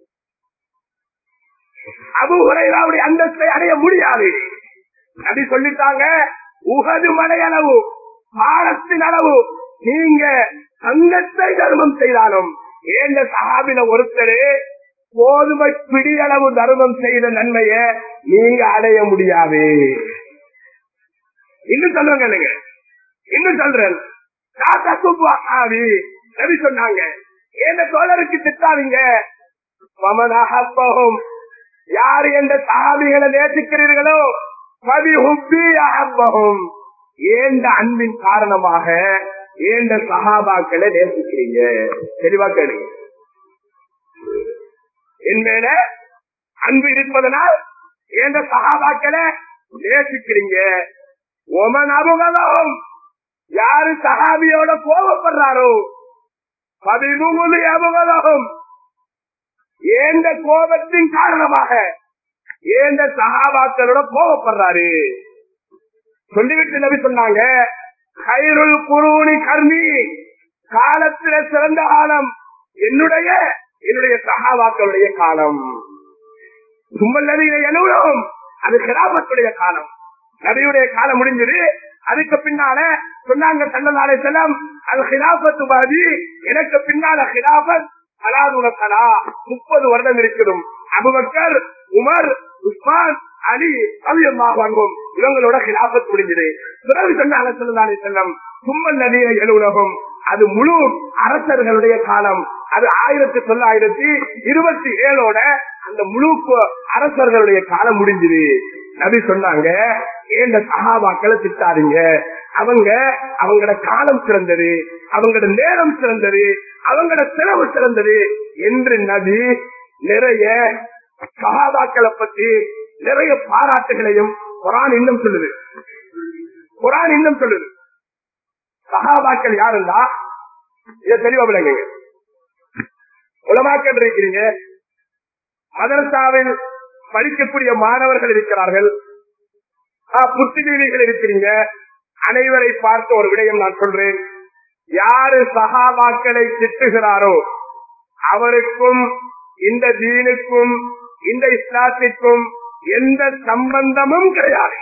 அபூ ஹுரைராவுடைய அந்தஸ்தை அடைய முடியாது. நபி சொல்லிட்டாங்க, உஹது மலை அளவு, பாலத்தின் அளவு நீங்க தங்கத்தை தர்மம் செய்தாலும் ஏந்த சஹாபில ஒருத்தரு கோதுமை பிடியளவு தர்மம் செய்த நன்மைய நீங்க அடைய முடியாது. இன்னும் சொல்லுங்க, இன்னும் சொல்றேன். நபி சொன்னாங்க, எந்த தோழருக்கு திட்டாதீங்க. மமனஹப்பஹும், யார் என்ற சஹாபிகளை நேசிக்கிறீர்களோ பதிஹுப்பியஹப்பஹும், ஏந்த அன்பின் காரணமாக ஏந்த சஹாபாக்களை நேசிக்கிறீங்க. தெளிவா கேளுங்க. என் மேல அன்பு இருப்பதனால் ஏந்த சஹாபாக்களை நேசிக்கிறீங்க. ஒமன் அபுகலவும், யாரு சஹாபியோட கோபப்படுறாரோ பதிமுகுலி அபுகலவும், ஏந்த கோபத்தின் காரணமாக ஏந்த சஹாபாக்களோட கோபப்படுறாரு. சொல்லிவிட்டு நபி சொன்னாங்க, கைருள் குருணி கர்மி, காலத்தில சிறந்த காலம் என்னுடைய என்னுடைய சஹாபாக்களுடைய காலம். சும்மல்லதின யலூனஹும், அது கிலாபத்துடைய காலம். நபியுடைய காலம் முடிஞ்சது. அதுக்கு பின்னால சொன்னாங்க ஸல்லல்லாஹு அலைஹி வஸல்லம், அல் கிலாபத்து பாதி, எனக்கு பின்னால கிலாபத் அலாதுலகலா, முப்பது வருடம் இருக்கிறோம். அபூபக்கர், உமர், உஸ்மான், அலி ரலியல்லாஹு அன்ஹும் இவங்களோட கிலாபத் முடிஞ்சது. பிறகு சொன்னாங்க ஸல்லல்லாஹு அலைஹி வஸல்லம், சும்மல்லதின யலூனஹும், அது முழு அரசர்களுடைய காலம். அது ஆயிரத்தி தொள்ளாயிரத்தி இருபத்தி ஏழோட அந்த முழு அரசர்களுடைய காலம் முடிஞ்சது. நபி சொன்னாங்க, ஏந்த சஹாபாக்களை திட்டாதீங்க. அவங்க அவங்களோட காலம் சிறந்தது, அவங்களோட நேரம் சிறந்தது, அவங்களோட செலவு சிறந்தது என்று நபி நிறைய சஹாபாக்களை பத்தி நிறைய பாராட்டுகளையும் குர்ஆன் இன்னும் சொல்லுது. குர்ஆன் இன்னும் சொல்லுது. சஹாபாக்கள் யாருந்தா இதை தெளிவா விளங்குங்க. உலமாக்கள் இருக்கிறீங்க, மதரசாவில் படிக்கக்கூடிய மாணவர்கள் இருக்கிறார்கள், புத்திஜீவிகள் இருக்கிறீங்க. அனைவரை பார்த்து ஒரு விடயம் நான் சொல்றேன். யாரு சஹாபாக்களை திட்டுகிறாரோ அவருக்கும் இந்த தீனுக்கும் இந்த இஸ்லாத்திற்கும் எந்த சம்பந்தமும் கிடையாது.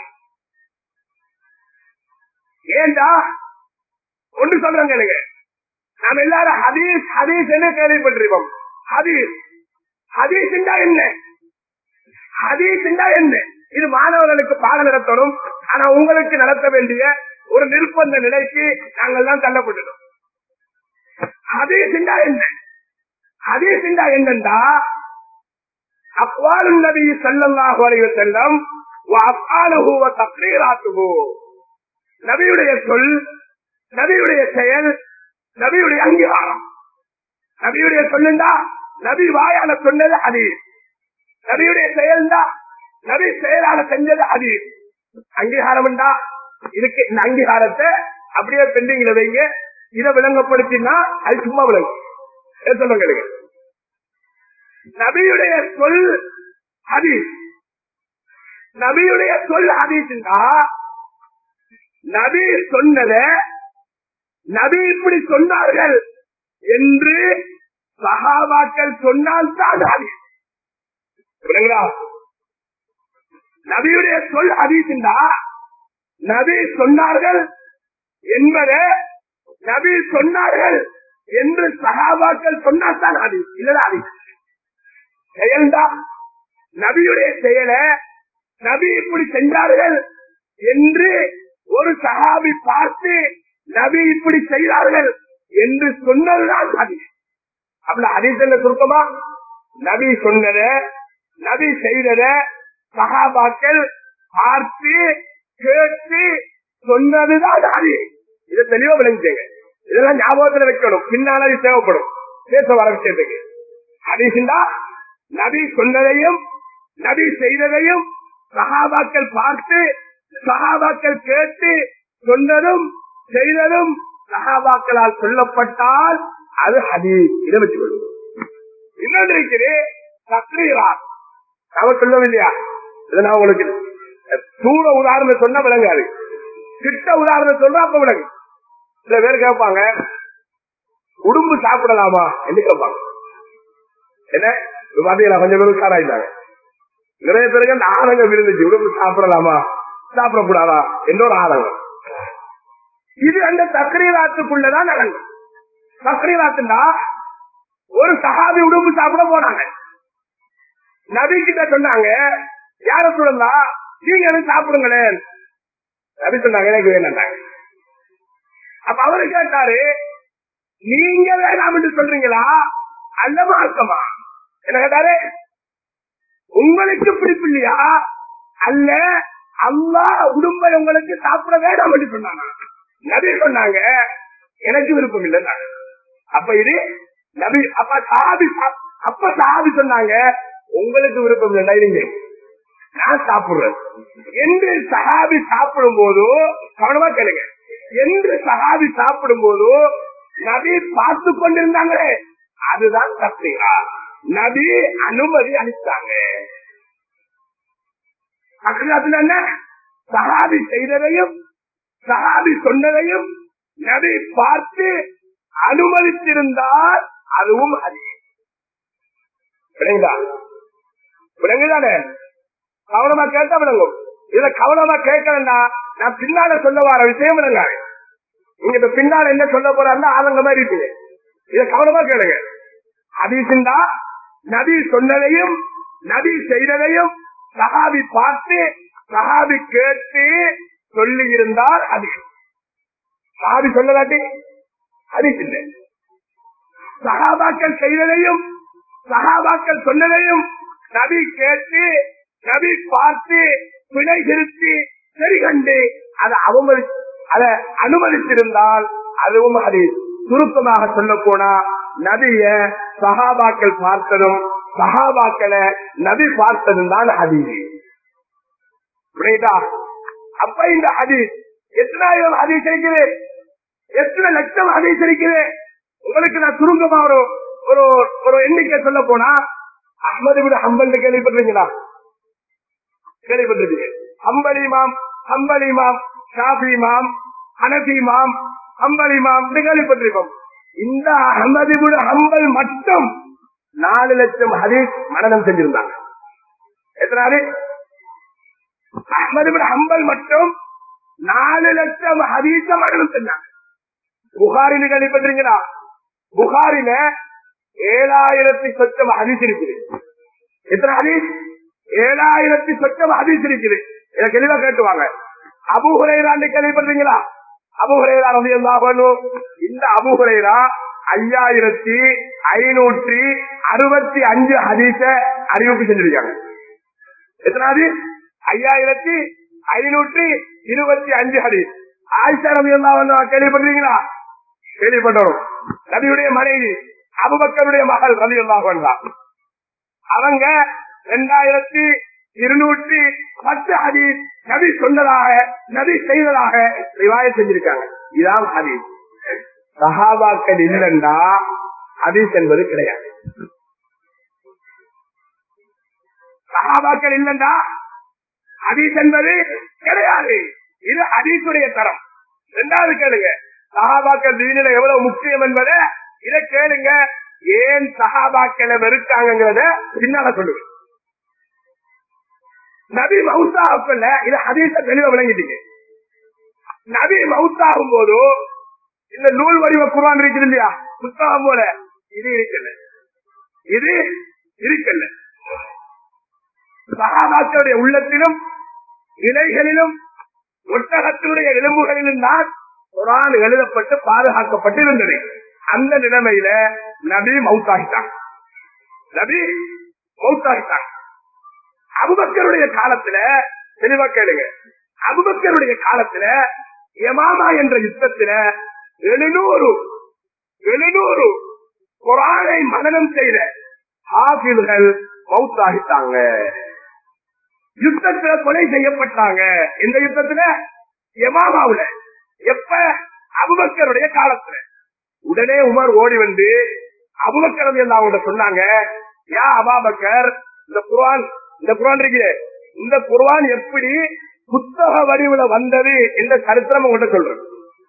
ஏண்டா ஒன்று சொல்றாங்க, நாம் எல்லாரும் ஹதீஸ் ஹதீஸ் என்ன கேள்விப்பட்டிருக்கோம். ஹதீஸ் ஹதீஸ் என்ன? ஹதீஸ் என்ன? இது மாணவர்களுக்கு பாடம் நடத்தணும். ஆனா உங்களுக்கு நடத்த வேண்டிய ஒரு நிர்பந்த நிலைக்கு நாங்கள் தான் தள்ளப்பட்டுள்ளோம். ஹதீஸ் என்ன? ஹதீஸ் என்னண்டா அக்வாலுன் நபி ஸல்லல்லாஹு அலைஹி வஸல்லம் வ அஃஆலுஹு வ தக்ரீராத்துஹு, நபியுடைய சொல், நபியுடைய செயல், நபியுடைய அங்கீகாரம். நபியுடைய சொல்லுண்டா நபி வாயால சொன்னது ஹதீஸ், நபியுடைய செயல்டா நபி செயலால செஞ்சது ஹதீஸ். அங்கீகாரம் இதுக்கு இந்த அங்கீகாரத்தை அப்படியே பெண்டிங்ல வைங்க. இதை விளங்கப்படுத்தினா அது சும்மா விளங்கும். சொல்லுங்க, நபியுடைய சொல் ஹதீஸ், நபியுடைய சொல் ஹதீஸ்டா நபி சொன்னத நபி இப்படி சொன்னார்கள் என்று சஹாபாக்கள் சொன்னால்தான் ஹதீஸ். நபியுடைய சொல் ஹதீஸ்டா நபி சொன்னார்கள் என்பதை நபி சொன்னார்கள் என்று சஹாபாக்கள் சொன்னால்தான் ஹதீஸ். இல்லடா ஹதீஸ் செயல்டா நபியுடைய செயலை நபி இப்படி செஞ்சார்கள் என்று ஒரு சஹாபி பார்த்து நபி இப்படி செய்தார்கள் என்று சொன்னதுதான் ஹதீஸ். அப்படி ஹதீஸ் என்ன சுருக்கமா? நபி சொன்னத நபி செய்தத சஹாபாக்கள் பார்த்து கேட்டு சொன்னதுதான் ஹதீஸ். இதை தெளிவா விளங்கிச்சேங்க. இதெல்லாம் ஞாபகத்துல வைக்கணும், பின்னால தேவைப்படும் பேச வர விஷயத்துக்கு. ஹதீஸ்டா நபி சொன்னதையும் நபி செய்ததையும் சஹாபாக்கள் பார்த்து சஹாபாக்கள் கேட்டு சொன்னதும் செய்ததும் சஹாபாக்களால் சொல்லப்பட்டால் அது ஹதீஸ். இதை வச்சுக் கொள்ளும். இன்னொன்று இருக்குது தக்ரீராத். நாம சொல்லவில்லையா? இதை நான் உங்களுக்கு தூர உதாரணம் சொன்ன விளங்காது, கிட்ட உதாரணம் சொல்ற அப்ப விளங்கு. சில பேர் கேட்பாங்க, உடும்பு சாப்பிடலாமா என்று கேட்பாங்க. என்ன பாத்தீங்களா, கொஞ்சம் பேர் காராயிட்டாங்க. நிறைய பேருக்கு அந்த ஆதங்கம் இருந்துச்சு, உடும்பு சாப்பிடலாமா சாப்பிடக்கூடாதா என்ற ஒரு ஆதங்கம். இது அந்த தக்ரீராத்துக்குள்ளதான் நடக்கும். தக்ரீராத்துனா ஒரு சஹாபி உடும்பு சாப்பிட போனாங்க. நபி கிட்ட சொன்னாங்க, யார சொல்லா நீங்க எனக்கு சாப்பிடுங்களேன். நபி சொன்னாங்க எனக்கு வேணாங்க. அப்ப அவரு கேட்டாரு, நீங்க வேணாம் என்று சொல்றீங்களா அல்ல மார்க்கமா? என்ன கேட்டாரு, உங்களுக்கு பிடிப்பு இல்லையா அல்ல அல்லாஹ் உடும்பை உங்களுக்கு சாப்பிட வேண்டாம் என்று சொன்னாங்க. நபி சொன்னாங்க எனக்கு விருப்பம் இல்லை. அப்ப இது நபி அப்ப சாபி அப்ப சாபி சொன்னாங்க உங்களுக்கு விருப்பம் இல்லை, நீங்க நான் சாப்பிடுறேன் என்று சஹாபி சாப்பிடும் போது கவனமா கேளுங்க. என்று சஹாபி சாப்பிடும் போது நபி பார்த்து கொண்டிருந்தாங்களே, அதுதான் தக்ரீரா. நபி அனுமதி அளித்தாங்க. என்ன சஹாபி செய்ததையும் சஹாபி சொன்னதையும் நபி பார்த்து அனுமதித்திருந்தால் அதுவும் ஹதீஸ். விளங்குதா? விளங்குதானே? கவனமா கேட்டா விளங்கும். இத கவனமா கேட்கலன்னா நான் பின்னால சொல்ல வர விஷயம் விளங்காது. நீங்க இப்ப பின்னால என்ன சொல்ல போறாருன்னா ஆதங்க மாதிரி இருக்குது. இத கவனமா கேளுங்க. ஹதீஸ்னா நபி சொன்னதையும் நபி செய்ததையும் சஹாபி பார்த்து சஹாபி கேட்டு சொல்லி இருந்தால் ஹதீஸ். சஹாபி சொல்லலாட்டி ஹதீஸ் இல்லை. சஹாபாக்கள் செய்ததையும் சஹாபாக்கள் சொன்னதையும் நபி கேட்டு நபி பார்த்து பிழை திருத்தி சரி கண்டு அதை அவமதி அதை அனுமதித்திருந்தால் அதுவும் ஹதீஸ். சுருக்கமாக சொல்ல போனா நபிய சஹாபாக்கள் பார்த்ததும் சஹாபாக்களை நபி பார்த்ததும் தான் ஹதீஸ். புரியுதா? அப்ப இந்த ஹதீஸ் எத்தனாயிரம் ஹதீஸ் இருக்குது, எத்தனை லட்சம் ஹதீஸ் இருக்குது. உங்களுக்கு நான் சுருக்கமா ஒரு ஒரு ஒரு எண்ணிக்கை சொல்ல போனா, அஹ்மது பின் ஹம்பல் கேள்விப்பட்டிருக்கீங்களா? கேள்விப்பட்டிருக்கீங்க. ஹம்பல் இமாம், ஹம்பல் இமாம், ஷாஃபி இமாம், ஹனஃபி இமாம், ஹம்பல் இமாம் கேள்விப்பட்டிருக்கோம். இந்த அஹ்மது பின் ஹம்பல் மட்டும் நாலு லட்சம் ஹதீஸ் மனனம் செஞ்சிருந்தாங்க. எத்தனாவது? அஹ்மது பின் ஹம்பல் மட்டும் நாலு லட்சம் ஹதீஸ மனனம் செஞ்சாங்க. புகாரில கேள்விப்பட்டிருக்கீங்களா? புகாரில ஏழாயிரத்தி சொச்சம் ஹதீஸ் இருக்குது. எத்தனை ஹதீஸ்? ஏழாயிரத்தி சொச்சம் ஹதீஸ் இருக்குது. இதை தெளிவா கேட்டுவாங்க. அபூ ஹுரைரா கேள்விப்பட்டிருக்கீங்களா? அபூ ஹுரைரா ரலியல்லாஹு அன்ஹு, இந்த அபூ ஹுரைரா ஐயாயிரத்தி ஐநூற்றி அறுபத்தி அஞ்சு ஹதீஸ அறிவிப்பு செஞ்சிருக்காங்க. எத்தனாவது? ஐயாயிரத்தி ஐநூற்றி இருபத்தி அஞ்சு ஹதீஸ். ஆயிஷா ரலியல்லாஹு அன்ஹா கேள்விப்பட்டிருக்கீங்களா? கேள்விப்பட்டோம். நபியுடைய மனைவி அபூபக்கருடைய மகள் ரலியல்லாஹு அன்ஹா, அவங்க இரண்டாயிரத்தி இருநூற்றி பத்து ஹதீஸ் நபி சொன்னதாக நபி செய்ததாக ரிவாயத் செஞ்சிருக்காங்க. இதான் ஹதீஸ். சஹாபாக்கள் இல்லைன்னா ஹதீஸ் என்பது கிடையாது. சஹாபாக்கள் இல்லைன்னா ஹதீஸ் என்பது கிடையாது. இது ஹதீஸுடைய தரம். இரண்டாவது கேளுங்க, சஹாபாக்கள் தீனில எவ்வளவு முக்கியம் என்பதை இதை கேளுங்க. ஏன் சஹாபாக்களை வெறுக்காங்கிறத பின்னால சொல்லுவேன். நபி மவுத்தாவுக்குள்ள இது ஹதீஸ தெளிவா விளங்கிட்டீங்க. நபி மவுத்தாகும் போது இந்த நூல் வடிவ குர்ஆன் இருக்குது இல்லையா, புத்தகம் போல இது இருக்கல, இது இருக்கல. சஹாபாக்களுடைய உள்ளத்திலும் இலைகளிலும் ஒட்டகத்தினுடைய எலும்புகளிலும் தான் குர்ஆன் எழுதப்பட்டு பாதுகாக்கப்பட்டு இருந்தது. அந்த நிலைமையில நபி மவுத்தாகிட்டாங்க. நபி மவுத்தாகிட்டாங்க. அபூபக்கருடைய காலத்துல தெளிவா கேளுங்க, அபூபக்கருடைய காலத்துல யமாமா என்ற யுத்தத்துல எழுநூறு எழுநூறு குர்ஆனை மனனம் செய்த ஹாஃபில்கள் மவுத்தாகிட்டாங்க. யுத்தத்துல கொலை செய்யப்பட்டாங்க. இந்த யுத்தத்துல யமாமாவுல எப்ப அபூபக்கருடைய காலத்துல. உடனே உமர் ஓடி வந்து அபூபக்கர் எல்லாம் அவங்க சொன்னாங்க, யா அபூபக்கர், இந்த குர்ஆன் இந்த குர்ஆன் இருக்கு, இந்த குர்ஆன் எப்படி புத்தக வடிவுல வந்தது என்ற சரித்திரம் உங்கள்கிட்ட சொல்றேன்.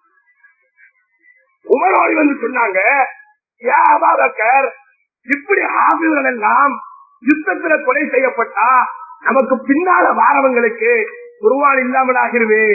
உமர் ஓடி வந்து சொன்னாங்க, யா அபூபக்கர், இப்படி ஆபிகள் எல்லாம் யுத்தத்துல கொலை செய்யப்பட்டா நமக்கு பின்னால வாரவங்களுக்கு குர்ஆன் இல்லாமல் ஆகிருவே,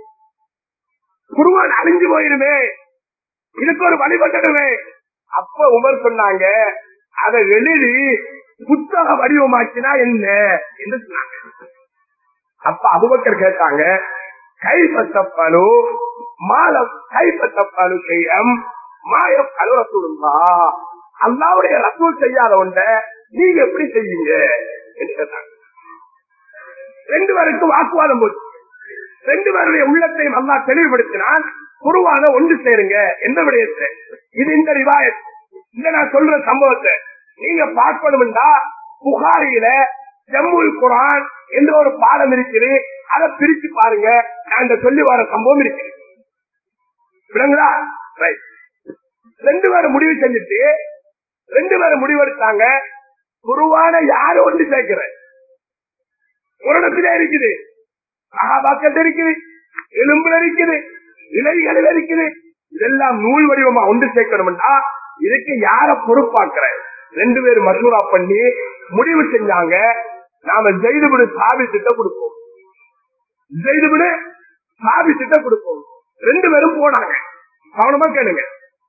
குர்ஆன் அழிஞ்சு போயிருமே, இதுக்கு ஒரு வழிபட்டுடுவே. அப்ப உமர் சொன்னாங்க, அதை எழுதி புத்தக வடிவமாக்கினா என்ன என்று சொன்னாங்க. அப்ப அபூபக்கர் கேட்டாங்க, கைப்பற்றப்பாலு மாலம் கைப்பற்றப்பாலு செய்யம் மாயம் கலவரத்துள்ளா, அல்லாவுடைய ரசூல் செய்யாத ஒன்ற நீங்க எப்படி செய்வீங்க என்று கேட்டாங்க. ரெண்டு பேருக்கு வாக்குவாதம் போச்சு. ரெண்டு பேருடைய உள்ளத்தையும் அல்லா தெளிவுபடுத்தினால் குர்ஆனை ஒன்று சேருங்க என்ற விடயத்தை. இது இந்த ரிவாயத். இந்த நான் சொல்ற சம்பவத்தை நீங்க பார்க்கணும்டா புகாரியில ஜம்முல் குர்ஆன் என்ற ஒரு பாடம் இருக்குது, அதை பிரிச்சு பாருங்க. நான் இந்த சொல்லி வர சம்பவம் இருக்கு. விளங்குதா? ரெண்டு பேரும் முடிவு செஞ்சுட்டு ரெண்டு பேரும் முடிவெடுத்தாங்க, குர்ஆனை யாரு ஒன்று சேர்க்கிற ஒரு இடத்துல இருக்குது, சஹாபாக்கள் இருக்குது, எலும்புல இருக்குது, இலைகளில் இருக்குது, இதெல்லாம் நூல் வடிவமா ஒன்று சேர்க்கணும்னா இதுக்கு யார பொறுப்பாக்குற? ரெண்டு பேரும் மசூரா பண்ணி முடிவு செஞ்சாங்க, நாம ஜெய்துபுடு சாபித்திட்ட கொடுப்போம், ஜெய்துபுடு சாபித்திட்ட கொடுப்போம். ரெண்டு பேரும் போனாங்க. கவனமா கேளுங்க.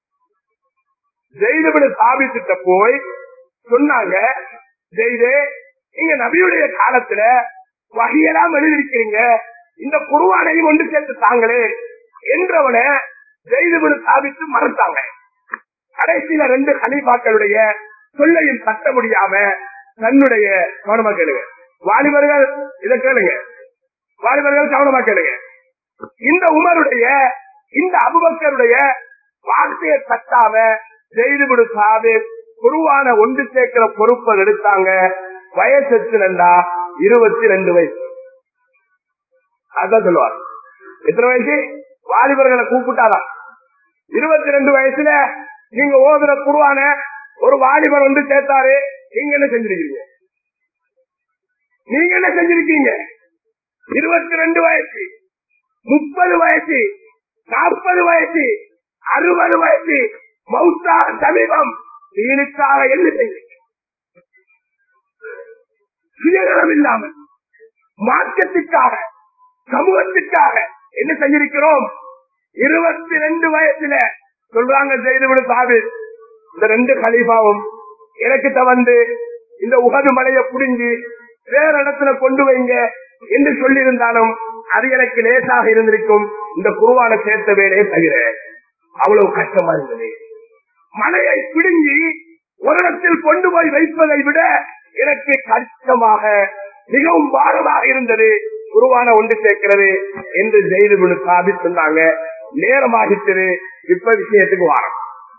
ஜெய்துபுடு சாபித்திட்ட போய் சொன்னாங்க, ஜெய்தே, நீங்க நபியுடைய காலத்துல வகையெல்லாம் எழுதிருக்கிறீங்க, இந்த குர்ஆனையும் ஒன்று சேர்த்து தாங்களே என்றவன ஜெய்துபுடு சாபித்து மறுத்தாங்க. கடைசியில ரெண்டு கலீஃபாக்களுடைய சொல்லையும் தட்ட முடியாம தன்னுடைய கவனமா கேளுங்க வாலிபர்கள், இதை கேளுங்க வாலிபர்கள் கவனமா கேளுங்க. இந்த உமருடைய இந்த அபூபக்கருடைய வார்த்தையை தட்டாம ஜெய்துபுடு சாபித் குர்ஆனை ஒன்று சேர்க்கிற பொறுப்பை எடுத்தாங்க. வயசு எத்தனா? இருபத்தி ரெண்டு வயசு. அதான் சொல்லுவார். எத்தனை வயசு? வாலிபர்களை கூப்பிட்டாதான். இருபத்தி ரெண்டு வயசுல நீங்க ஓதுற குர்ஆன ஒரு வாலிபர் வந்து சேர்த்தாரு, நீங்க என்ன செஞ்சிருக்கீங்க? நீங்க என்ன செஞ்சிருக்கீங்க? இருபத்தி ரெண்டு வயசு, முப்பது வயசு, நாற்பது வயசு, அறுபது வயசு, மௌத்தா சமீபம், தீனுக்காக என்ன செய்ய சுயநலம் இல்லாமல் மார்க்கத்துக்காக சமூகத்துக்காக என்ன செஞ்சிருக்கிறோம்? இருபத்தி ரெண்டு வயசுல சொல்றாங்க ஜெய்துபுடு சாபித், இந்த ரெண்டு கலீஃபாவும் எனக்கிட்ட வந்து இந்த உஹது மலையை புடிஞ்சு வேற இடத்துல கொண்டு வைங்க என்று சொல்லி இருந்தாலும் அது எனக்கு லேசாக இருந்திருக்கும், இந்த குர்ஆனை சேர்த்த வேலையை தவிர அவ்வளவு கஷ்டமா இருந்தது. மலையை பிடுங்கி ஒரு இடத்தில் கொண்டு போய் வைப்பதை விட எனக்கு கஷ்டமாக மிகவும் பாரமாக இருந்தது குர்ஆனை ஒன்று சேர்க்கிறது என்று ஜெய்துபுடு சாபித் சொன்னாங்க. நேரமாகிட்டது. இப்ப விஷயத்துக்கு வாரம்.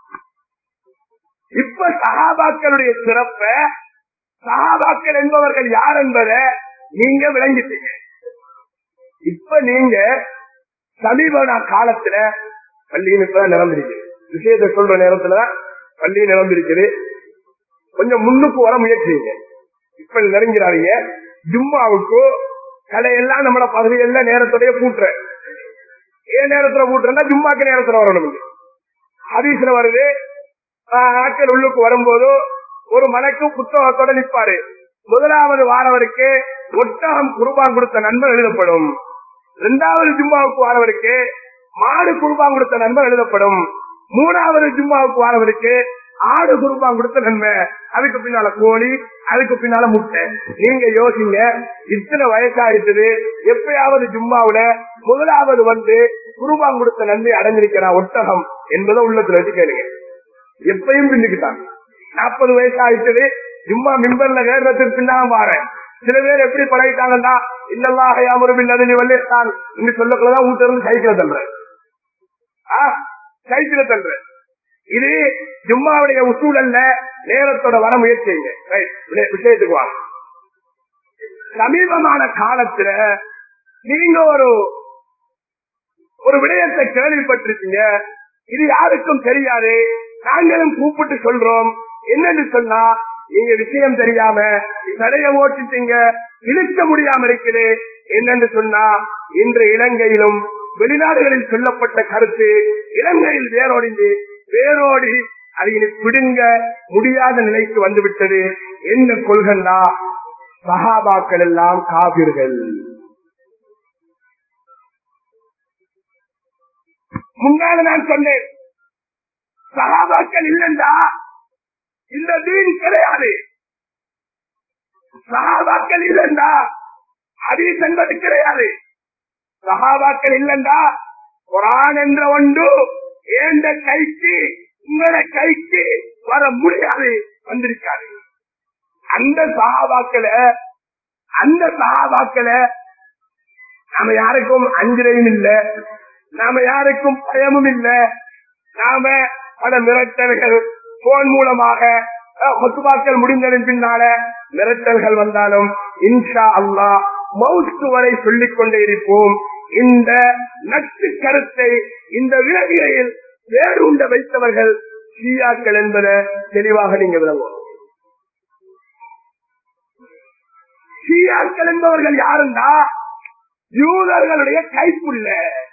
இப்ப சஹாபாக்களுடைய சிறப்ப, சஹாபாக்கள் என்பவர்கள் யார் என்பதை நீங்க விளங்கிட்டீங்க. இப்ப நீங்க சமீப காலத்துல பள்ளியின் இப்பதான் நிரம்பிருக்கு. விஷயத்தை சொல்ற நேரத்துல பள்ளி நிரம்பிருக்குது. கொஞ்சம் முன்னுக்கு வர முயற்சிங்க. இப்ப நெருங்கிறாங்க. ஜும்மாவுக்கு கடையெல்லாம் நம்மள பகுதியெல்லாம் நேரத்துடைய கூட்டுற. ஏன் நேரத்துல கூட்டுறா? ஜும்மாக்கு நேரத்துல வரணும். ஹதீஸ்ல வருது, ஆட்கள் உள்ளுக்கு வரும்போது ஒரு மலைக்கு புத்தகத்தோட நிற்பாரு. முதலாவது வாரவருக்கு ஒட்டகம் குர்பான் கொடுத்த நண்பர் எழுதப்படும். இரண்டாவது ஜும்மாவுக்கு வாரவருக்கு மாடு குர்பான் கொடுத்த நண்பர் எழுதப்படும். மூணாவது ஜும்மாவுக்கு வாரவருக்கு ஆடு குர்பான் கொடுத்த நன்மை, அதுக்கு பின்னால கோழி, அதுக்கு பின்னால முட்டை. நீங்க யோசிங்க, இத்தனை வயசாயிட்டது, எப்பயாவது ஜும்மாவுல முதலாவது வந்து குர்பான் கொடுத்த நன்மை அடைஞ்சிருக்கிறா ஒட்டகம் என்பதை உள்ளத்துல வச்சு கேளுங்க. எப்பயும் பின்னுக்கிட்டாங்க. நாற்பது வயசு ஆயிட்டது, ஜும்மா மிம்பர்ல வேறதுக்கு பின்னாலும் வாரேன். சில பேர் எப்படி பழகிட்டாங்கன்னா இல்லல்லாஹ் யாமுரு பில் அத்லி வல் இஹ்சான் என்று சொல்லக்குள்ளதான் வீட்டுல இருந்து சைக்கிள தள்ளுற சைக்கிள தள்ளுற. இது ஜும்மாவுடைய உசூல் அல்ல. நேரத்தோட வர முயற்சிங்க. விஷயத்துக்கு வாங்க. சமீபமான காலத்துல நீங்க ஒரு ஒரு விடயத்தை கேள்விப்பட்டிருக்கீங்க, இது யாருக்கும் தெரியாது, நாங்களும் கூப்பிட்டு சொல்றோம். என்னன்னு சொன்னா, நீங்க விஷயம் தெரியாம தடைய ஓட்டிட்டீங்க, இழுக்க முடியாம இருக்குது. என்னன்னு சொன்னா, இன்று இலங்கையிலும் வெளிநாடுகளில் சொல்லப்பட்ட கருத்து இலங்கையில் வேரோடிந்து வேரோடி அதை பிடுங்க முடியாத நிலைக்கு வந்துவிட்டது. என்ன கொள்கண்டா, சஹாபாக்கள் எல்லாம் காபிர்கள். முன்னால நான் சொன்னேன், சஹாபாக்கள் இல்லைண்டா இந்த தீன் கிடையாது. சஹாபாக்கள் இல்லைண்டா ஹதீஸ் என்பது கிடையாது. சஹாபாக்கள் இல்லைண்டா குர்ஆன் என்ற ஒன்று ஏண்ட கைக்கு உங்களோட கைக்கு வர முடியாது, வந்திருக்காரு. அந்த சஹாபாக்களை அந்த சஹாபாக்களை நாம யாருக்கும் அஞ்சலையும் இல்லை, நாம யாருக்கும் பயமும் இல்லை. நாம பல மிரட்டல்கள் போன் மூலமாக கொத்துபாக்கள் முடிந்ததன் பின்னால மிரட்டல்கள் வந்தாலும் இன்ஷா அல்லாஹ் மௌத்து வரை சொல்லிக் கொண்டே இருப்போம். இந்த நட்பு கருத்தை இந்த விலகியில் வேறு உண்ட வைத்தவர்கள் ஷியாக்கள் என்பதை தெளிவாக நீங்க விளங்குவோம். ஷியாக்கள் என்பவர்கள் யாருந்தா யூதர்களுடைய கைப்புள்ள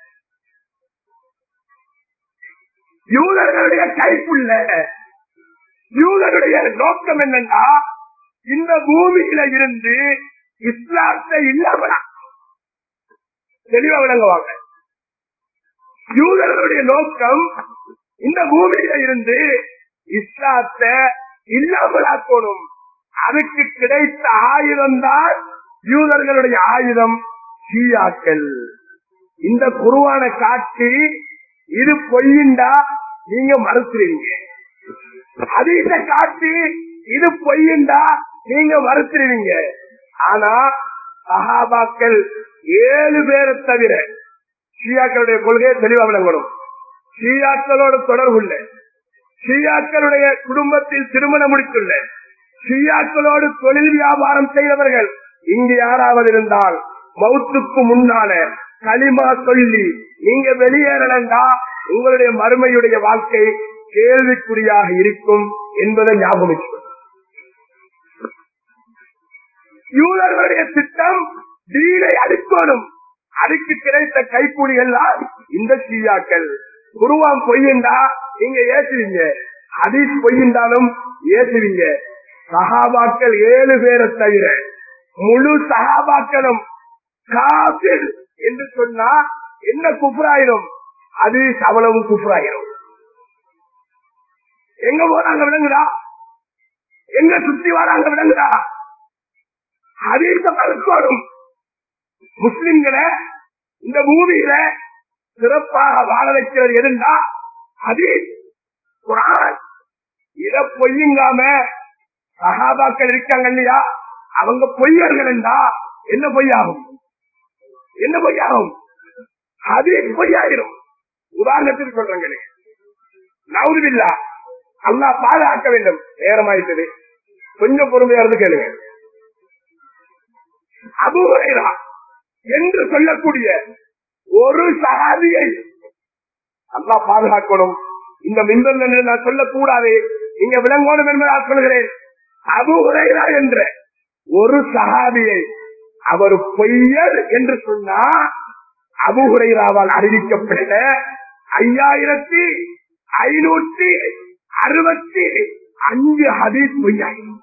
யூதர்களுடைய கைப்புள்ள யூதருடைய நோக்கம் என்னன்னா, இந்த பூமியில இருந்து இஸ்லாத்தை இல்லாமலா தெளிவா விளங்குவாங்க. யூதர்களுடைய நோக்கம் இந்த பூமியில இருந்து இஸ்லாத்தை இல்லாமலாக்கணும். அதுக்கு கிடைத்த ஆயுதம் தான் யூதர்களுடைய ஆயுதம் ஷியாக்கள். இந்த குர்ஆனை காட்டி இது பொய்யிண்டா நீங்க மறுத்துருவீங்க, ஹதீஸை காட்டி இது பொய்யிண்டா நீங்க மறுத்துருவீங்க. ஆனா சஹாபாக்கள் ஏழு பேரை தவிர ஷியாக்களுடைய கொள்கையை தெளிவாக விளங்கணும். ஷியாக்களோடு தொடர்புள்ள, ஷியாக்களுடைய குடும்பத்தில் திருமணம் முடித்துள்ள, ஷியாக்களோடு தொழில் வியாபாரம் செய்தவர்கள் இங்கு யாராவது இருந்தால் மௌத்துக்கு முன்னால களிமா சொல்லி நீங்க வெளியேறலண்டா உங்களுடைய மறுமையுடைய வாழ்க்கை கேள்விக்குறியாக இருக்கும் என்பதை ஞாபகம். யூதர்களுடைய திட்டம் தீனை அடிக்கணும். அதுக்கு கிடைத்த கைக்கூலிகள் இந்த ஷியாக்கள். குர்ஆன் பொய்யண்டா நீங்க ஏசுவீங்க, ஹதீஸ் பொய்யண்டாலும் ஏசுவீங்க. சஹாபாக்கள் ஏழு பேரை தவிர முழு சஹாபாக்களும் காபிர் என்று சொன்னா என்ன குஃப்ராயிரும், ஹதீஸ் அவ்வளவு குஃப்ராயிரும். எங்க போறாங்க விளங்குதா, எங்க சுத்தி வராங்க விளங்குதா. ஹதீஸ மறுக்கணும். முஸ்லிம்களை இந்த பூமியில சிறப்பாக வாழ வைக்கிறது எதுண்டா ஹதீஸ், குர்ஆன். இத பொய்யுங்காம சஹாபாக்கள் இருக்காங்க இல்லையா, அவங்க பொய்யர்கள் என்றா என்ன பொய்யாகும், என்ன பொய்யாகும், ஹதீஸ் பொய்யாயிரும். உதாரணத்துக்கு சொல்றேன், நவுதுபில்லா, அல்லாஹ் பாதுகாக்க வேண்டும். நேரமாயிட்டது, கொஞ்சம் பொறுமையா இருந்து கேளுங்க. அபூ ஹுரைரா என்று சொல்லக்கூடிய ஒரு சஹாபியை அல்லாஹ் பாதுகாக்கணும். இந்த மிம்பர்ல நான் சொல்லக்கூடாது, நீங்க விளங்கணும் என்பதால் சொல்கிறேன். அபூ ஹுரைரா என்ற ஒரு சஹாபியை அவர் பொய்யர் என்று சொன்னா அபூ ஹுரைராவால் அறிவிக்கப்பட்ட ஐயாயிரத்தி ஐநூத்தி அறுபத்தி அஞ்சு ஹதீஸ் பொய்யாயிரம்.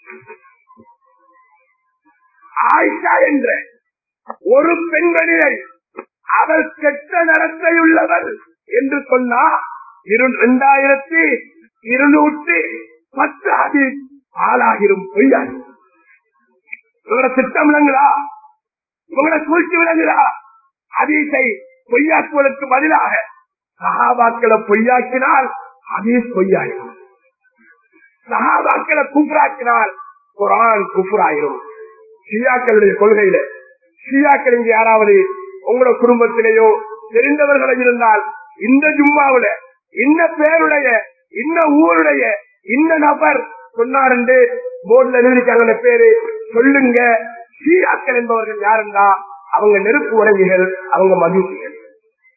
ஆயிஷா என்ற ஒரு பெண்மணியை அவர் கெட்ட நடத்தையுள்ளவர் என்று சொன்னா இரண்டாயிரத்தி இருநூற்றி பத்து ஹதீஸ் ஆளாகிரும் பொய்யாயிரம். இவங்களோட திட்டம் விளங்குதா, இவங்களோட சூழ்ச்சி விளங்குதா. ஹதீஸை பொய்யாக்குவதற்கு பதிலாக சஹாபாக்களை பொய்யாக்கினால் ஹதீஸ் பொய்யாயிரும், சஹாபாக்களை குஃப்ராக்கினால் குர்ஆன் குஃப்ராயிரும். ஷியாக்களுடைய கொள்கையில ஷியாக்கள் இங்க யாராவது உங்களோட குடும்பத்திலேயோ தெரிந்தவர்களை இருந்தால் இந்த ஜும்மாவுல இந்த பேருடைய இந்த ஊருடைய இந்த நபர் சொன்னார் என்று போர்டுல எழுதிருக்காங்க பேரு சொல்லுங்க. ஷியாக்கள் என்பவர்கள் யாருந்தா அவங்க நெருப்பு உறவிகள், அவங்க மகிழ்ச்சிகள்.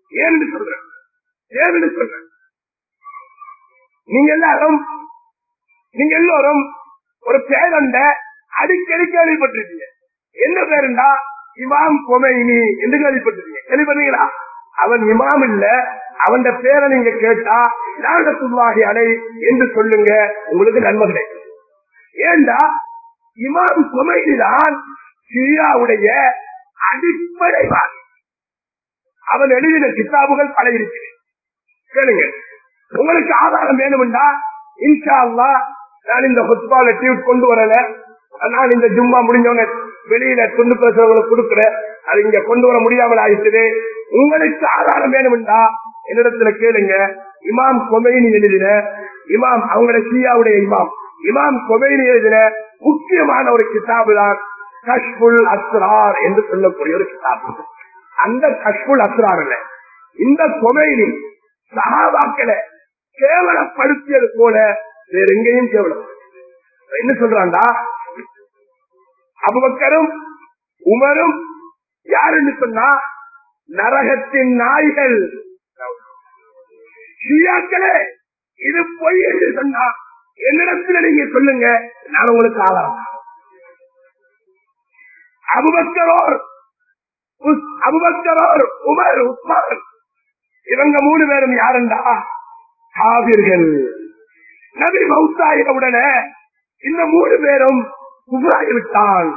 ஏன்னு சொல்றேன் ஏன்னு சொல்றேன் நீங்க எல்லாரும் நீங்க எல்லோரும் ஒரு பேரண்ட அடிக்கடி கேள்விப்பட்டிருக்கீங்க. என்ன பேருண்டா? இமாம் கொமைனி என்று கேள்விப்பட்டிருக்கீங்க. கேள்விப்பட்டீங்களா? அவன் இமாம் இல்ல, அவன் பேரை நீங்க கேட்டா லானத்துல்லாஹி அலைஹி என்று சொல்லுங்க, உங்களுக்கு நன்மை கிடைக்கும். ஏண்டா இமாம் கொமைனி தான் ஷியாவுடைய அடிப்படைவாதி. அவன் எழுதின கிதாபுகள் பல இருக்கு, கேளுங்க. உங்களுக்கு ஆதாரம் வேணும்டா இன்ஷா அல்லாஹ் நான் இந்த ஹுத்பால டியூட் கொண்டு வரல, நான் இந்த ஜும்மா முடிஞ்சவங்க வெளியில துண்டு பேசுறவங்களுக்கு கொடுக்குறேன், அது இங்க கொண்டு வர முடியாமல் ஆயிடுச்சு. உங்களுக்கு ஆதாரம் வேணும்டா என்னிடத்துல கேளுங்க. இமாம் கொமைனி எழுதின இமாம் அவங்களுடைய ஷியாவுடைய இமாம் இமாம் கொமைனி எழுதின முக்கியமான ஒரு கிதாபு தான் கஷ்புல் அஸ்ரார் என்று சொல்லக்கூடிய ஒரு கிதாபு. அந்த கஷ்புல் அஸ்ரார் இல்ல, இந்த கொமைனி சஹாபாக்களை கேவலப்படுத்தியது போல வேற எங்கேயும் கேவலம். என்ன சொல்றாண்டா, அபூபக்கரும் உமரும் யாருன்னு சொன்னா நரகத்தின் நாய்கள். ஷியாக்களே இது பொய் என்று சொன்னா என்னிடத்துல நீங்க சொல்லுங்க, நான் உங்களுக்கு ஆதாரம். அபூபக்கரோர் அபூபக்கரோர் உமர் உஸ்மான் இவங்க மூணு பேரும் யாருண்டா? காபிர்கள். நபி மௌத்தாயின உடனே இந்த மூணு பேரும் குஃப்ராகிவிட்டான்.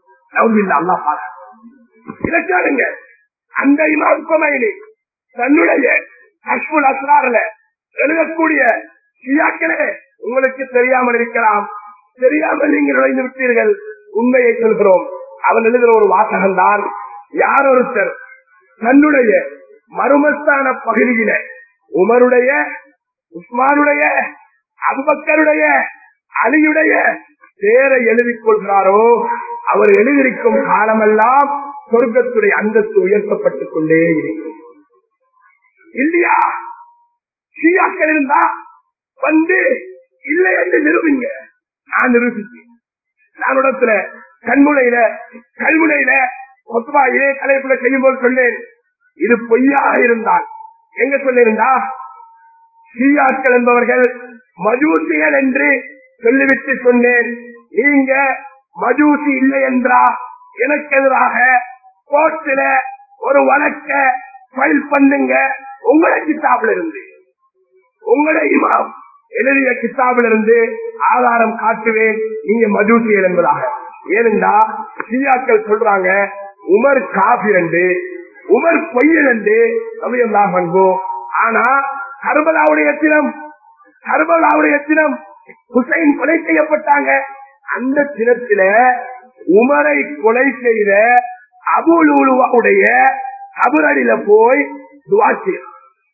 இலக்காருங்க, அந்த இமாம் கொமைனி தன்னுடைய கஷ்புல் அஸ்ரார்ல எழுதக்கூடிய ஷியாக்களே உங்களுக்கு தெரியாமல் இருக்கலாம், தெரியாமல் நீங்கள் நுழைந்து விட்டீர்கள், உண்மையை சொல்கிறோம். அவன் எழுதுகிற ஒரு வாசகம் தான், யார் ஒருத்தர் தன்னுடைய மருமஸ்தான பகுதியில உமருடைய உஸ்மானுடைய அபூபக்கருடைய அலியுடைய பேரை எழுதிக் கொள்கிறாரோ அவர் எழுதியிருக்கும் காலமெல்லாம் சொர்க்கத்துடைய அந்தஸ்து உயர்த்தப்பட்டுக் கொண்டே இருக்கும். இல்லையா? ஷியாக்கள் இருந்தா வந்து இல்லை என்று நிரூபிங்க. நான் நிரூபிச்சேன். நான் இடத்துல கண்முனையில கல்முனையில மொத்தமா இதே தலைப்புல செய்யும்போது சொன்னேன், இது பொய்யாக இருந்தால் எங்க சொல்லிருந்தா ஷியாக்கள் என்பவர்கள் மஜூசிகள் என்று சொல்லிவிட்டு சொன்னேன். நீங்க மஜூசி இல்லை என்றா எனக்கு எதிராக கோர்ட்டில ஒரு வழக்க ஃபைல் பண்ணுங்க. உங்களை கிதாபில் இருந்து உங்களை இமாம் எழுதிய கிதாபில் இருந்து ஆதாரம் காட்டுவேன் நீங்க மஜூசிகள் என்பதாக. ஏனென்றா ஷியாக்கள் சொல்றாங்க உமர் காபிர் என்று, உமர் பொய்யன் என்று ரலியல்லாஹு அன்ஹு. ஆனா கர்பலாவுடைய தினம் கர்பலாவுடைய தினம் ஹுசைன் கொலை செய்யப்பட்டாங்க. அந்த தினத்தில உமரை கொலை செய்த அபூ லூலுவாவுடைய கபரடியில போய் துஆ செய்தான்.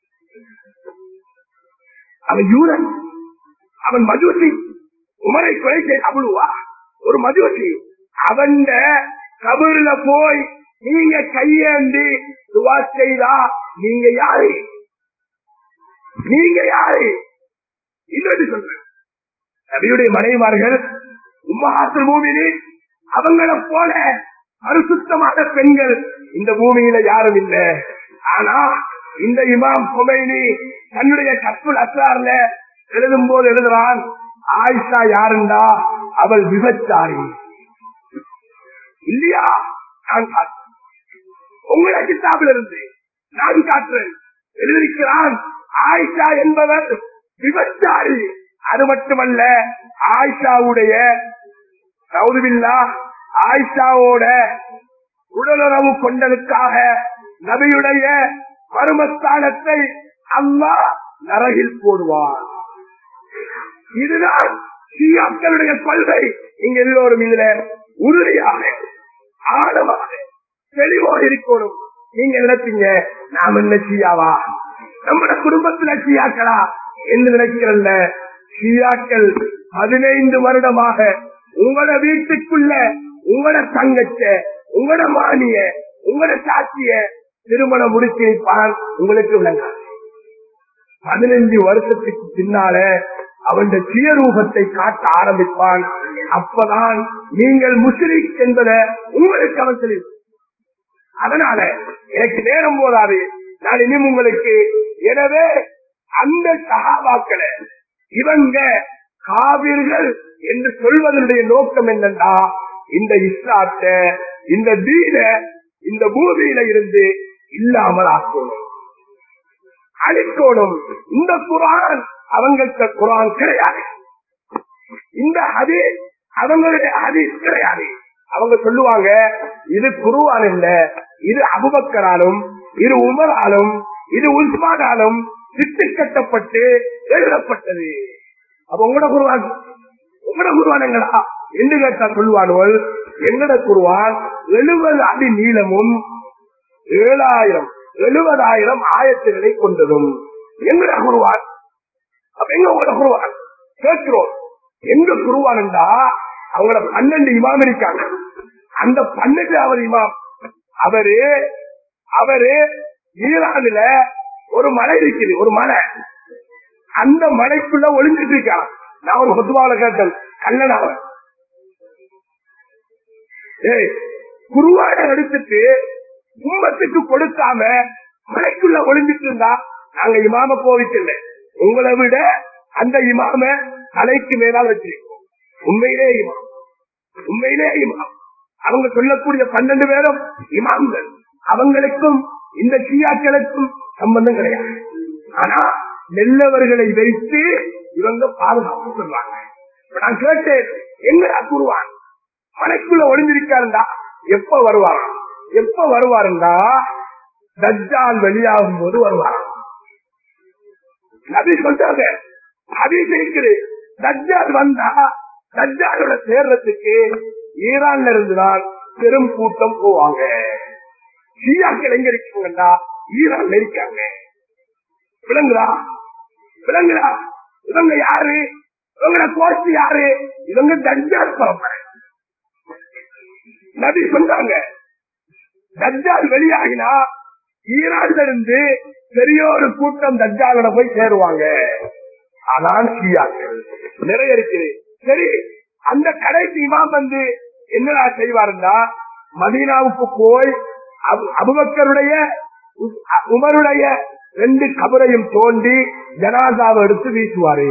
அவன் யூதன், அவன் மஜூசி. உமரை கொலை செய்த அபூலுவா ஒரு மஜூசி. அவன் கபருல போய் நீங்க கையேந்தி துஆ செய்தா நீங்க யாரு? நீங்க யாரு? இன்னொரு சொல்றேன், நபியுடைய மனைவிமார்கள் உம்மஹாத்துல் மூமினீன் அவங்கள போல பரிசுத்தமான பெண்கள் இந்த பூமியில யாரும் இல்லை. ஆனா இந்த இமாம் கொமைனி தன்னுடைய கஷ்புல் அஸ்ரார்ல எழுதும் போது எழுதுறான், ஆயிஷா யாருண்டா அவள் விபச்சாரி. இல்லையா? நான் காட்டுறேன், உங்களை கிதாபில் இருந்து நான் காட்டுறேன். எழுதியிருக்கிறான் ஆயிஷா என்பவர் விபச்சாரி. அது மட்டுமல்ல, ஆயிஷாவுடைய நவுதுபில்லா ஆயிஷாவோட உடலுறவு கொண்டதுக்காக நபியுடைய மருமஸ்தானத்தை அல்லாஹ் நரகில் போடுவார். இதுதான் ஷியாக்களுடைய கொள்கை. நீங்க எல்லோரும் இதுல உறுதியாக ஆழமாக தெளிவாக இருக்கணும். நீங்க நினைப்பீங்க நாம் என்ன ஷியாவா, நம்ம குடும்பத்துல ஷியாக்களா என்று நினைக்கிறல்ல. ஷியாக்கள் பதினைந்து வருடமாக உங்களோட வீட்டுக்குள்ள உங்களோட தங்கச்ச உங்களோட மானிய உங்களோட சாட்சிய திருமணம் முடிச்சு வைப்பான். உங்களுக்கு விளங்காது. பதினைஞ்சு வருஷத்துக்கு பின்னால அவன் சுயரூபத்தை காட்ட ஆரம்பிப்பான். அப்பதான் நீங்கள் முஸ்லிம் என்பதை உங்களுக்கு அவன் தெரியும். அதனால எனக்கு நேரம் போதாது, நான் இனி உங்களுக்கு. எனவே அந்த சஹாபாக்களை இவங்க காவிர்கள் என்று சொல்வதனுடைய நோக்கம் என்னன்னா, இந்த இஸ்லாத்தை இந்த தீன இந்த பூமியில இருந்து இல்லாமல் ஆக்கணும், அழிக்கணும். இந்த குர்ஆன் அவங்களுக்கு குர்ஆன் கிடையாது, இந்த ஹதீஸ் அவங்களுடைய ஹதீஸ் கிடையாது. அவங்க சொல்லுவாங்க இது குர்ஆன் இல்ல, இது அபூபக்கராலும் இது உமராலும் இது உஸ்மானாலும் திட்டு கட்டப்பட்டு எழுதப்பட்டது. அப்ப உங்களோட குர்ஆன் உங்களோட குர்ஆன் எங்களா என்று கேட்டா சொல்லுவார்கள், எங்கட குர்ஆன் எழுபது அடி நீளமும் ஏழாயிரம் எழுபதாயிரம் ஆயத்துகளை கொண்டதும் எங்கட குர்ஆன். அப்ப எங்க உங்களோட குர்ஆன் கேட்கிறோம். எங்க குர்ஆன் என்றா அவங்கள பன்னெண்டு இமாம் இருக்காங்க. அந்த பன்னெண்டாவது இமாம் அவரு அவரு ஈரான்ல ஒரு மலை இருக்குது, ஒரு மலை, அந்த மலைக்குள்ள ஒளிஞ்சிட்டு இருக்கான். நான் ஒரு ஹுத்பாவுல கேட்டேன், கல்லனாவ ஏய் குர்ஆன எடுத்துட்டு உம்மத்துக்கு கொடுக்காம மலைக்குள்ள ஒளிஞ்சிட்டு இருந்தா நாங்க இமாம கோவிக்கல, உங்களை விட அந்த இமாம தலைக்கு மேலால் வச்சிருக்கோம். உண்மையிலே இமாம், உண்மையிலே இமாம். அவங்க சொல்லக்கூடிய பன்னெண்டு பேரும் இமாம்கள். அவங்களுக்கும் இந்த ஷியாக்களுக்கும் சம்பந்தம் கிடையாது. ஆனா நெல்லவர்களை வைத்து இவங்க பாதுகாப்பு சொல்றாங்க. நான் கேட்டேன், எங்க குர்ஆன் மலைக்குள்ள ஒளிஞ்சிருக்காருண்டா எப்ப வருவாரா? எப்ப வருவாருண்டா தஜ்ஜால் வெளியாகும் போது வருவாராம். நபி சொல்றாங்க, ஹதீஸ் இருக்குது, தஜ்ஜால் வந்தா தஜ்ஜாலோட சேர்றதுக்கு ஈரான்ல இருந்துதான் பெரும் கூட்டம் போவாங்க. ஷியாக்கள் எங்க இருக்காங்கன்னா ஈரான்ல இருக்காங்க. விளங்குதா விளங்குதா இவங்க யாரு? இவங்க கோஷ்டி யாரு? இவங்க தஜ்ஜால் பரம்பரை. நபி சொன்னாங்க, தஜ்ஜால் வெளியாகினா ஈரான்ல இருந்து பெரிய ஒரு கூட்டம் தஜ்ஜாலோட போய் சேருவாங்க. அதான் ஷியாக்கள் நிறைய இருக்குது. சரி, அந்த கடைசி இமாம் வந்து என்னடா செய்வாருன்னா, மதீனாவுக்கு போய் அபூபக்கருடைய உமருடைய ரெண்டு கபரையும் தோண்டி ஜனாசாவை எடுத்து வீசுவாரு.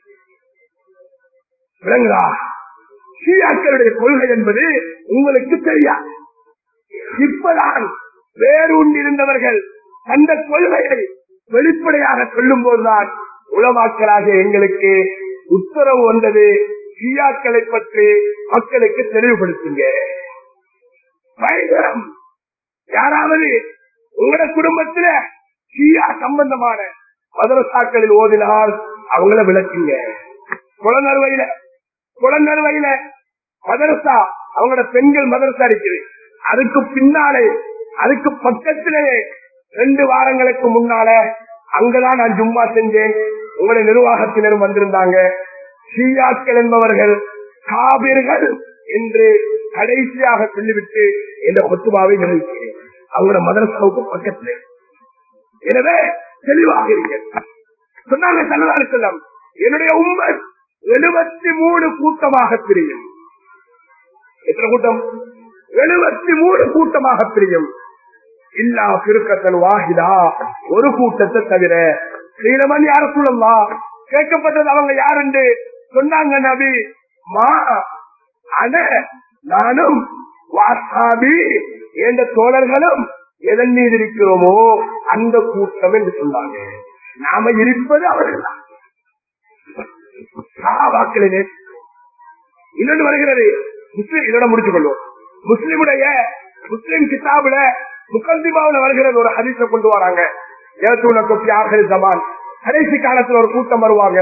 விளங்குதா? ஷியாக்களுடைய கொள்கை என்பது உங்களுக்கு தெரியாது. இப்பதான் வேரூண்டிருந்தவர்கள் அந்த கொள்கையை வெளிப்படையாக சொல்லும் போதுதான் உலமாக்களாக எங்களுக்கு உத்தரவு வந்தது, ஷியாக்களை பற்றி மக்களுக்கு தெளிவுபடுத்துங்க. பயங்கரம். யாராவது உங்களோட குடும்பத்துல ஷியா சம்பந்தமான மதரசாக்களில் ஓதினால் அவங்கள விளக்குங்க. குளநறுவையில குளநறுவையில மதரசா, அவங்களோட பெண்கள் மதரசா இருக்குது. அதுக்கு பின்னாலே, அதுக்கு பக்கத்திலே ரெண்டு வாரங்களுக்கு முன்னால அங்கதான் நான் ஜும்மா செஞ்சேன். உங்களுடைய நிர்வாகத்தினரும் வந்திருந்தாங்க. ஷியாக்கள் என்பவர்கள் காபிர்கள் என்று கடைசியாக சொல்லிவிட்டு இந்த கொத்துபாவை நிறைவேற்றேன். அவங்களோட மதரசாவுக்கு பக்கத்தில். எனவே தெளிவாக இருக்க சொன்னாங்க ஸல்லல்லாஹு அலைஹி வஸல்லம், என்னுடைய உம்மத் எழுபத்தி மூணு கூட்டமாக பிரியும். எத்தனை கூட்டம்? எழுபத்தி மூணு கூட்டமாக பிரியும். இல்லா ஃபிர்கத்தன் வாஹிதா, ஒரு கூட்டத்தை தவிர. ஸ்ரீரமன் யார சொல்லலாம் கேட்கப்பட்டது, அவங்க யாருன்னு சொன்னாங்க நபி. மா அன நானும் வாசாபி என்ற தோழர்களும் எதன் மீது இருக்கிறோமோ அந்த கூட்டம் என்று சொன்னாங்க. நாம இருப்பது அவர்கள் தான். சஹாபாக்களை நேசிக்கிறோம். இன்னொன்று வருகிறது, முஸ்லிம் இதோட முடிச்சு கொள்வோம். முஸ்லிமுடைய முஸ்லிம் கிதாபுல முகத்திமாவுல வருகிறது ஒரு ஹதீஸை கொண்டு வராங்க. கடைசி காலத்துல ஒரு கூட்டம் வருவாங்க,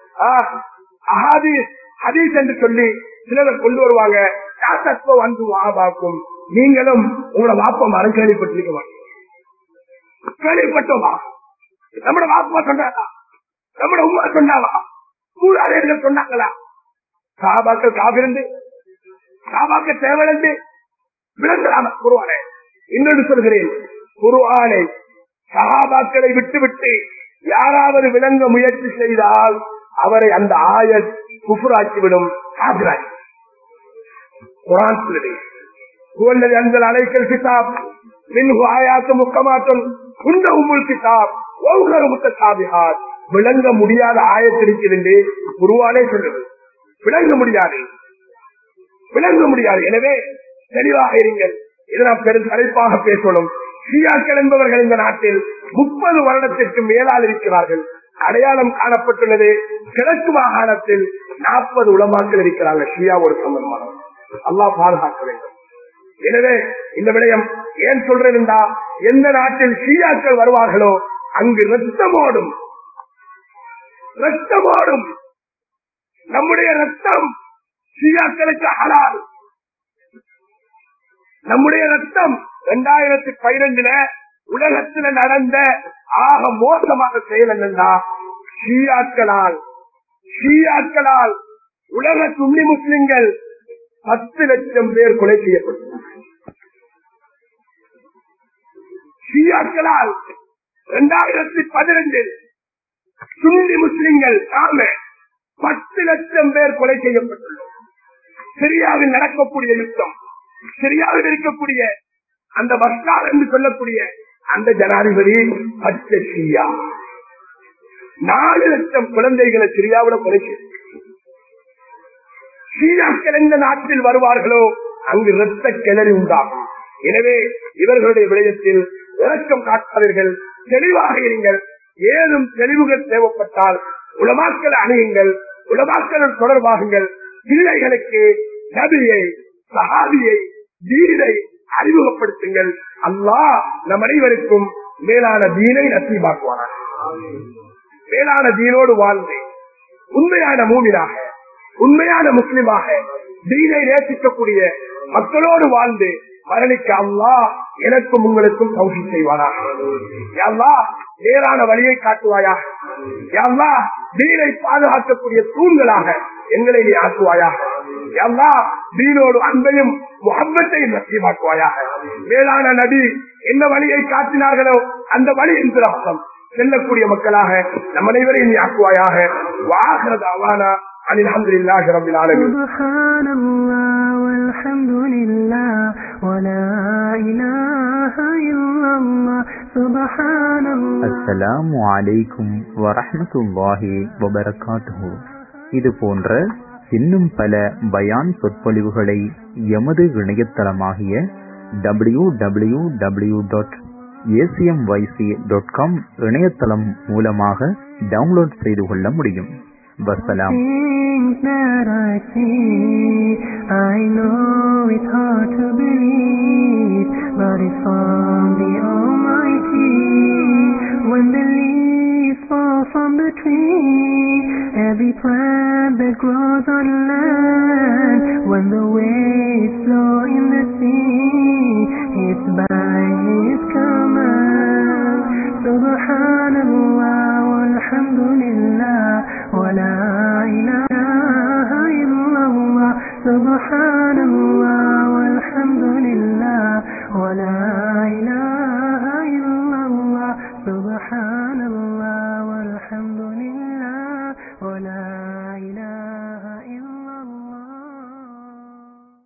ஹதீஸ் என்று சொல்லி சிலர் கொண்டு வருவாங்க. வந்து வாபாக்கும், நீங்களும் உங்களோட வாப்பமாரும் கேள்விப்பட்டிருக்க மாட்டீங்க. கேள்விப்பட்டோமா? நம்மட வாப்பா சொன்னாங்களா? நம்மட உமா சொன்னாவா? மூதாதையர்கள் சொன்னாங்களா? சஹாபாக்கள் காபிருந்து, சஹாபாக்கள் தேவையிருந்து விளங்கலாம குர்ஆனை. இன்னொன்று சொல்கிறேன், குர்ஆனை சஹாபாக்களை விட்டுவிட்டு யாராவது விளங்க முயற்சி செய்தால் அவரை அந்த ஆயத் குஃப்ராக்கிவிடும், காபிராக்கி. குர்ஆன் சொல்லுது, "ஹுவல்லதி அன்ஸல அலைக்கல் கிதாப் மின்ஹு ஆயாத்தும் முஹ்கமாத்துன் குண்ட உமுல் கிதாப் ஒவ்வொரு முத்தசாபிஹாத் விளங்க முடியாத ஆயத்திருக்கிறது என்று குர்ஆனே சொல்லுது. விளங்க முடியாது விளங்க முடியாது எனவே தெளிவாக இருங்கள். இதை நாம் பெரும் தலைப்பாக பேசணும். ஷியாக்கள் என்பவர்கள் இந்த நாட்டில் முப்பது வருடத்திற்கு மேலால் இருக்கிறார்கள். அடையாளம் காணப்பட்டுள்ளது. கிழக்கு மாகாணத்தில் நாற்பது உலமாக்கள் இருக்கிறார்கள் ஷியாவோடு சம்பந்தமானவர். அல்லாஹ் பாதுகாக்க வேண்டும். எனவே இந்த விடயம் ஏன் சொல்றேன்டா, எந்த நாட்டில் ஷியாக்கள் வருவார்களோ அங்கு ரத்தமோடும் ரத்தமோடும். நம்முடைய ரத்தம் ஷியாக்களுக்கு ஹலால். நம்முடைய ரத்தம் இரண்டாயிரத்தி பனிரெண்டுல உலகத்தில் நடந்த ஆக மோசமான செயல் என்னன்னா, ஷியாக்களால் ஷியாக்களால் உலக சுன்னி முஸ்லிம்கள் பத்து லட்சம் பேர் கொலை செய்யப்பட்டனர். ஷியாக்களால் இரண்டாயிரத்தி பதிரெண்டில் சுன்னி முஸ்லிம்கள் நாம பத்து லட்சம் பேர் கொலை செய்யப்பட்டுள்ளோம். சிரியாவில் நடக்கக்கூடிய யுத்தம், சிரியாவில் இருக்கக்கூடிய அந்த பஸ்டார் என்று சொல்லக்கூடிய அந்த ஜனாதிபதி பச்சை ஷியா நாலு லட்சம் குழந்தைகளை சிரியாவில் கொலை செய்ய. ஷியாக்கள் எந்த நாட்டில் வருவார்களோ அங்கு இரத்த கிளறி உண்டாகும். எனவே இவர்களுடைய விடயத்தில் இரக்கம் காட்டாதீர்கள், தெளிவாக இருங்கள். ஏதும் தெளிவுகள் தேவைப்பட்டால் உலமாக்களை அணுகுங்கள், உலமாக்களுடன் தொடர்பாகுங்கள். பிள்ளைகளுக்கு நபியை, சஹாபியை, தீனை அறிமுகப்படுத்துங்கள். அல்லாஹ் நம் அனைவருக்கும் மேலான தீனை நசீபாக்குவார். மேலான தீனோடு வாழ்ந்து உண்மையான மூமினாக, உண்மையான முஸ்லிமாக தீனை நேசிக்கக்கூடிய மக்களோடு வாழ்ந்து மரணிக்க அல்லாஹ் எனக்கும் உங்களுக்கும் தௌஃபீக் செய்வானாக. யா அல்லாஹ் நேரான வழியை காட்டுவாயாக. யா அல்லாஹ் தீனை பாதுகாக்கக்கூடிய தூண்களாக எங்களை நீ ஆக்குவாயாக. யா அல்லாஹ் தீனோடு அன்பையும் முஹப்பத்தையும் நசீபாக்குவாயாக. மேலான நபி என்ன வழியை காட்டினார்களோ அந்த வழியின் பிரகாரம் செல்லக்கூடிய மக்களாக நம் அனைவரையும் நீ ஆக்குவாயாக. வாஹிர தஅவானா الحمد لله رب العالمين. سبحان الله والحمد لله ولا إله إلا الله. سبحان الله. அஸ்ஸலாமு அலைக்கும் வரஹ்மத்துல்லாஹி வபரகாத்துஹு. இது போன்ற இன்னும் பல பயான் சொற்பொழிவுகளை எமது இணையதளமாகிய W W W dot ACMYC dot com இணையதளம் மூலமாக டவுன்லோட் செய்து கொள்ள முடியும். வஸ்ஸலாம். Things that I see, I know it's hard to believe, but it's from the Almighty. When the leaves fall from the tree, every plant that grows on land, when the waves flow in the sea, it's by His command. Subhanallah walhamdulillah ولا إله إلا الله. سبحان الله والحمد لله ولا